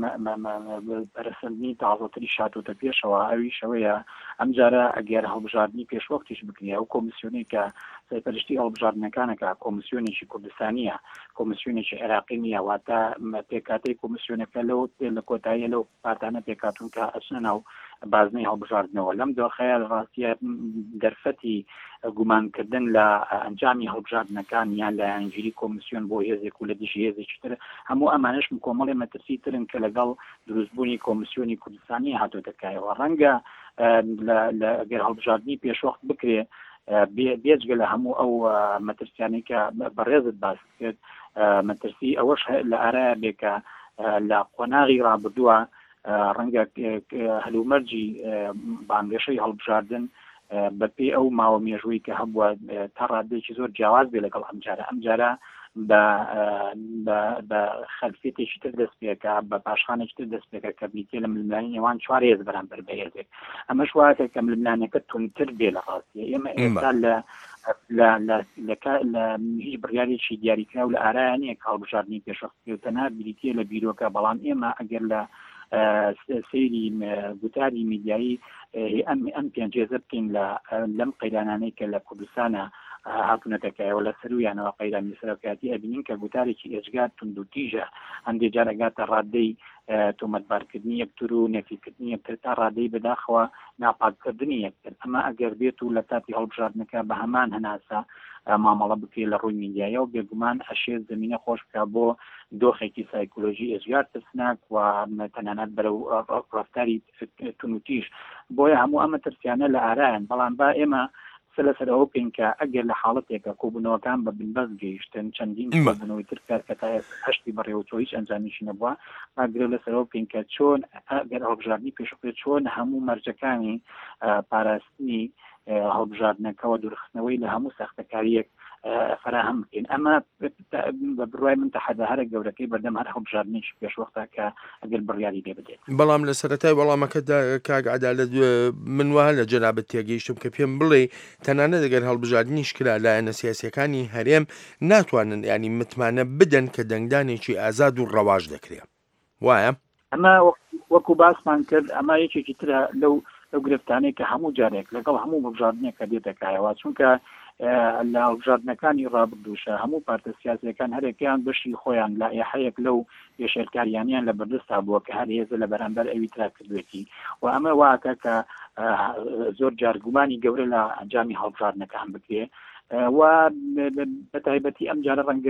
پەرسەندنی تازەتری شاتوتە پێشەوە ئەوی شەوەیە ئەم جارە ئەگەر هەڵبژاردننی پێشوەختیش بکنی ئەو کۆمیسیۆنی کە سەرپەرشتی هەڵبژاردنەکانەکە کۆمیسیۆنێکی کوردستانیە کۆمیسیۆنێکی عێراقی نیە واتە پێکاتەی کۆمیسیۆنەکە لەو لە کۆتاییە لەو پاتانە پێکاتون کە ئەچنە ناو بازنەی هەڵبژاردنەوە لەم دۆخەیە ڕاستیە دەرفەتی گومانکردن لە ئەنجامی هەڵبژاردنەکان یان لە ئەنجیری کۆمیسیۆن بۆ هێزێک و لە دیژ هێزێکی تر هەموو ئەمانش کۆمەڵی مەترسی ترن کە لەگەڵ دروستبوونی کۆمیسیۆنی کوردستانی هاتوۆتەکایەوە ڕەنگە ئەگەر هەڵبژاردننی پێشوەخت بکرێ بێجگە لە هەموو ئەو مەترسیانی کە بەڕێزت باس کرد مەترسی ئەوەش لە ئارایە بێکە لە قۆناغی ڕابردووە ڕەنگە هەلومەرجی بانگەشەی هەڵبژاردن بەپێ ئەو ماوە مێژووی کە هەبووە تا ڕادێکی زۆر جیاواز بێ لەگەڵ ئەمجارە بە خەلفێتێکی تر دەست پێکە بە پاشخانێکی تر دەست پێکە کە بیتێ لە ململانی نێوان 4 هێز بەرامبەر بە هێزێک ئەمەش وایە کە ململانەکە تونتر بێ لە ڕاستیە ئێمە ئێستا لە هیچ بڕیارێکی دیاریکراو لە ئارایە نییە کە هەڵبژاردننی پێشەخستێتەنە بریتە لە بیرۆکە بەڵام ئێمە ئەگەر لە سەیری گوتاری میدیایی ئەم پێنجێزە بکەین لەم قەیرانانەی کە لە کوردستانە هاتوونەتەکایەوە لە سەرویانەوە قەیرانی سەرۆکاتی ئەبینین کە گوتارێکی ئێجگار تونند و تیژە هەندێک جار ئەگاتە ڕادەی تۆمەتبارکردنی یەکتر و نێفیکردنی یەکتر تا ڕادەی بەداخەوە ناپاککردنی یەکتر ئەمە ئەگەر بێت و لە تاتی هەڵبژاردنەکە بە هەمان هەناسە مامەڵە بکرێت لە ڕووی میدیایەوە بێگومان ئەشێت زمینە خۆش بکە بۆ دۆخێکی سایکۆلۆژی ئێجگار ترسناک و تەنانەت بەرەو ڕفتاری تونوتیش بۆیە هەموو ئەمە ترسیانە لە ئارایەن بەڵام با ئێمە سەر ئەو بکەین کە ئەگەر لە حاڵەتێکە کۆبوونەوەکان بە بنبەست گەیشتن چەندین کۆبوونەوەی تر کار کە تا هەشتی بەڕێوەچۆ هیچ ئەنجامیشی نەبووە ئەگرێ لەسەرەوە بکەین کە چۆن ئەگەر هەڵبژاردننی پێشبێت چۆن هەموو مەرجەکانی پاراستنی هەڵبژاردنەکەەوە دوورخستنەوەی لە هەموو سەختەکاریەک فراهم بکەین ئەمە بە بڕوای من تەحەدا هەرە گەورەکەی بەردەم هەر هەڵبژاردننیش پێشوەختە کە ئەگەر بڕیاری لێ بدێت بەڵام لە سەرەتای وەڵامەکەدا کاک عەدالەت من وایە لە جەنابەت تێگەیشتم کە پێم بڵێ تەنانەت دەگەر هەڵبژاردننیش کرا لایەنە سیاسیەکانی هەرێم ناتوانن ینی متمانە بدەن کە دەنگدانێکی ئازاد و ڕەواژ دەکرێت وایە ئەمە وەکو باسمان کرد ئەمە یەکێکی ترە لەو گرفتانەی کە هەموو جارێک لەگەڵ هەموو هەڵبژاردنێک کە دێتەکایەوە چونکە لە هەڵبژاردنەکانی ڕابردووشە هەموو پارتە سیاسیەکان هەرێکیان بەشی خۆیان لایحەیەک لەو پێشێرکاریانیان لە بەردەستا بووە کە هەر هێزە لە بەرامبەر ئەوی ترا کردوێتی و ئەمە واکە کە زۆر جارگومانی گەورە لە ئەنجامی هەڵبژاردنەکان بکرێ و بەتایبەتی ئەم جارە ڕەنگە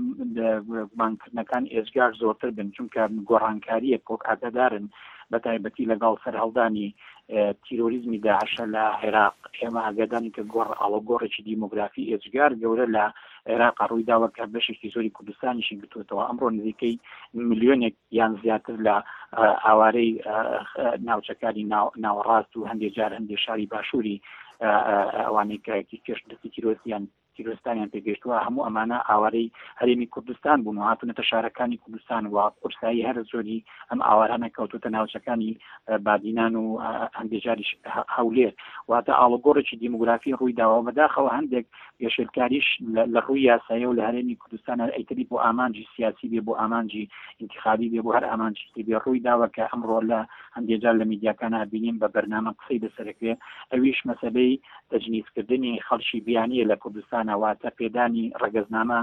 گومانکردنەکان ئێجگار زۆرتر بن چونکە گۆڕانکاریە کۆک ئاگادارن بەتایبەتی لەگەڵ سەرهەڵدانی تیرۆریزمی داعشە لە عێراق ئێمە ئاگادانی کە ئاڵۆگۆڕێکی دیموگرافی ئێجگار گەورە لە عێراق ڕوویداوە کە بەشێکی زۆری کوردستانیشی گرتوێتەوە ئەمڕۆ نزیکەی ملیۆنێک یان زیاتر لە ئاوارەی ناوچەکانی ناوەڕاست و هەندێک جار هەندێک شاری باشووری ئەوانەی کە کێشدەستی تیرۆستانیان پێگەشتووە هەموو ئەمانە ئاوارەی هەرێمی کوردستان بوون و هاتوونەتە شارەکانی کوردستان و قورسایی هەر زۆری ئەم ئاوارانە کەوتوتە ناوچەکانی بادینان و هەندێک جاریش هەولێر واتە ئاڵۆگۆڕێکی دیموگرافی ڕوویداوە بەداخەوە هەندێک پێشێرکاریش لە ڕووی یاساییە و لە هەرێمی کوردستان ئەیتری بۆ ئامانجی سیاسی بێ بۆ ئامانجی انتخابی بێ بۆ هەر ئامانجی بێ ڕوویداوە کە ئەمڕۆ لە هەندێک جار لە میدیاکانە بینیم بە بەرنامە قسەی بەسەرەکرێ ئەویش مەسەلەی تەجنیسکردنی خەڵکی بیانیە لە کوردستان واتە پێدانی ڕەگەزنامە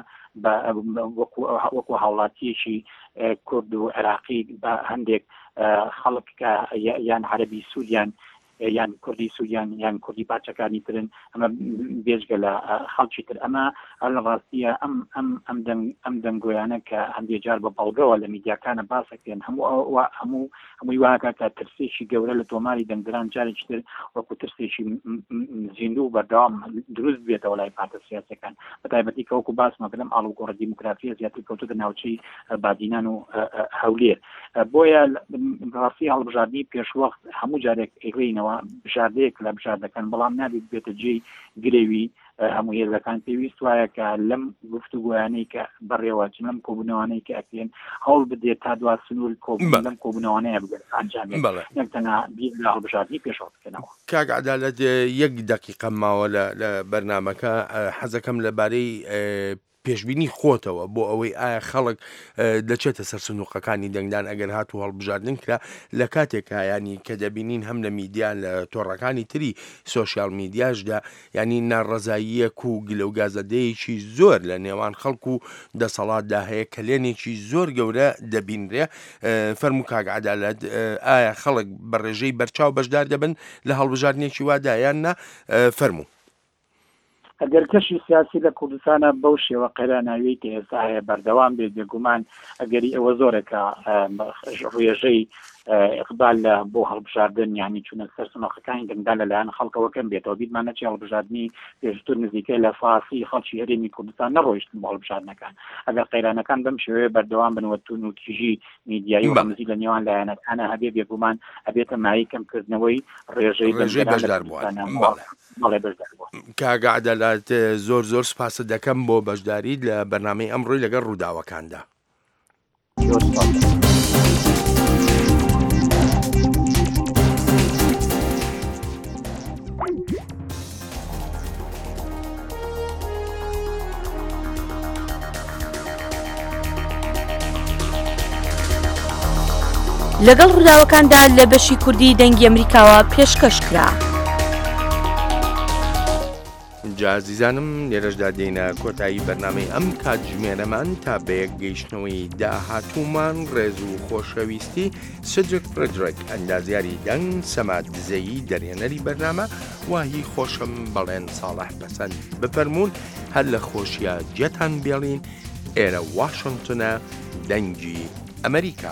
وەکو هاوڵاتیەکی کورد و عێراقی بە هەندێک خەڵک کە یان عەرەبی سووریان یان کوردی سووریان یان کوردی پارچەکانی ترن ئەمە بێژگە لە خەڵکی تر ئەمە هەر لە ڕاستیە ئەم دەنگۆیانە کە هەندێک جار بە بەڵگەوە لە میدیاکانە باسەکرێن هەمووی واکە کە ترسێکی گەورە لە تۆماری دەنگدران جارێکی تر وەکو ترسێکی زیندوو بەردەوام دروست بێتەوە لای پارتە سیاسیەکان بەتایبەتی کە وەکو باسمە بڵێم ئاڵوگۆڕە دیموگرافیە زیاتر کەوتوتە ناوچەی بادینان و هەولێر بۆیە ڕاستی هەڵبژاردننی پێشوەخت هەموو جارێک ئەیڕێینەوە بژاردەیەک لە بژاردەکان بەڵام نابێت بێتە جێی گرێوی هەموو هێزەکان پێویست وایە کە لەم گفتوگویانەی کە بەڕێوە لەم کۆبوونەوەانەی کە ئەکرێن هەوڵ بدێت تا دوا سنوور لەم کۆبوونەوەانەیە بگەن ئەنجامی نەک تەنها بیر لە هەڵبژاردننی پێشەوە بکەنەوە کاک عەدالەت یەک دەقیقە ماوە لە بەرنامەکە حەزەکەم لەبارەی پێشبینی خۆتەوە بۆ ئەوەی ئایا خەڵک دەچێتە سەر سنووقەکانی دەنگدان ئەگەر هاتوو هەڵبژاردن کرا لە کاتێکا ینی کە دەبینین هەم لە میدیا لە تۆڕەکانی تری سۆشیال میدیاشدا ینی ناڕەزاییەک و گلەوگازەدەیەکی زۆر لە نێوان خەڵک و دەسەڵاتدا هەیە کە لێنێکی زۆر گەورە دەبینرێ فەرموو کاک عەدالەت ئایا خەڵک بە ڕێژەی بەرچاو بەشدار دەبن لە هەڵبژاردنێکی وادایان نا فەرموو ئەگەر کەشی سیاسی لە کوردستانە بەو شێوە قەیراناوی کە ئێستا هەیە بەردەوام بێت بێگومان ئەگەری ئەوە زۆرێکە ڕێژەی اقبال بۆ هەڵبژاردن یعنی چونە سەر سنۆخەکانی دەنگدا لەلایەن خەڵکەوەکەم بێتەوە بیتمان نەچی هەڵبژاردننی پێشتر نزیکەی لە فاسی خەڵکی هەرێمی کوردستان نەڕۆیشتن بۆ هەڵبژاردنەکان ئەگەر قەیرانەکان بەم شێوەیە بەردەوام بنوەتون و تیژی میدیایی و ڕەمزی لە نێوان لایەنەکانە هەبێ بێگومان ئەبێتە مای کەمکردنەوەی ڕێژەی بەشداربووان کاگە عەدەلات زۆر سپاس دەکەم بۆ بەشداریت لە بەرنامەی ئەمڕۆی لەگەڵ ڕووداوەکاندا. لەگەڵ ڕووداوەکاندا لە بەشی کوردی دەنگی ئەمریکاوە پێشکەش کرا. جازیزانم لێرەشدا دێنە کۆتایی بەرنامەی ئەم کاتژمێرەمان تا بەیەک گەیشتنەوەی داهاتوومان ڕێز و خۆشەویستی سدرک فرێدریک ئەندازیاری دەنگ سەمات دزەیی دەرهێنەری بەرنامە واهی خۆشم بەڵێن ساڵح پەسەند بفەرمونون هەر لە خۆشیە جێتان بێڵین ئێرە واشنگتنە دەنگی ئەمریکا.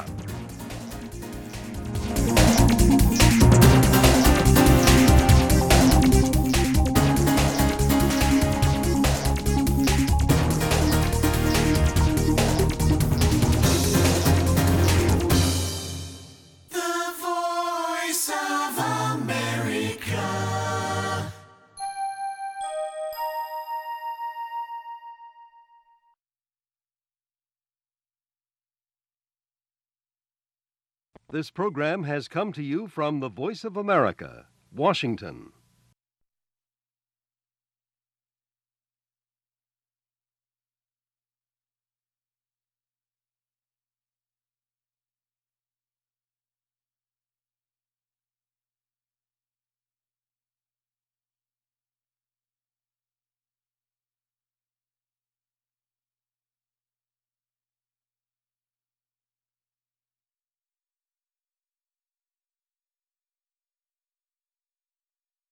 This program has come to you from the Voice of America, Washington.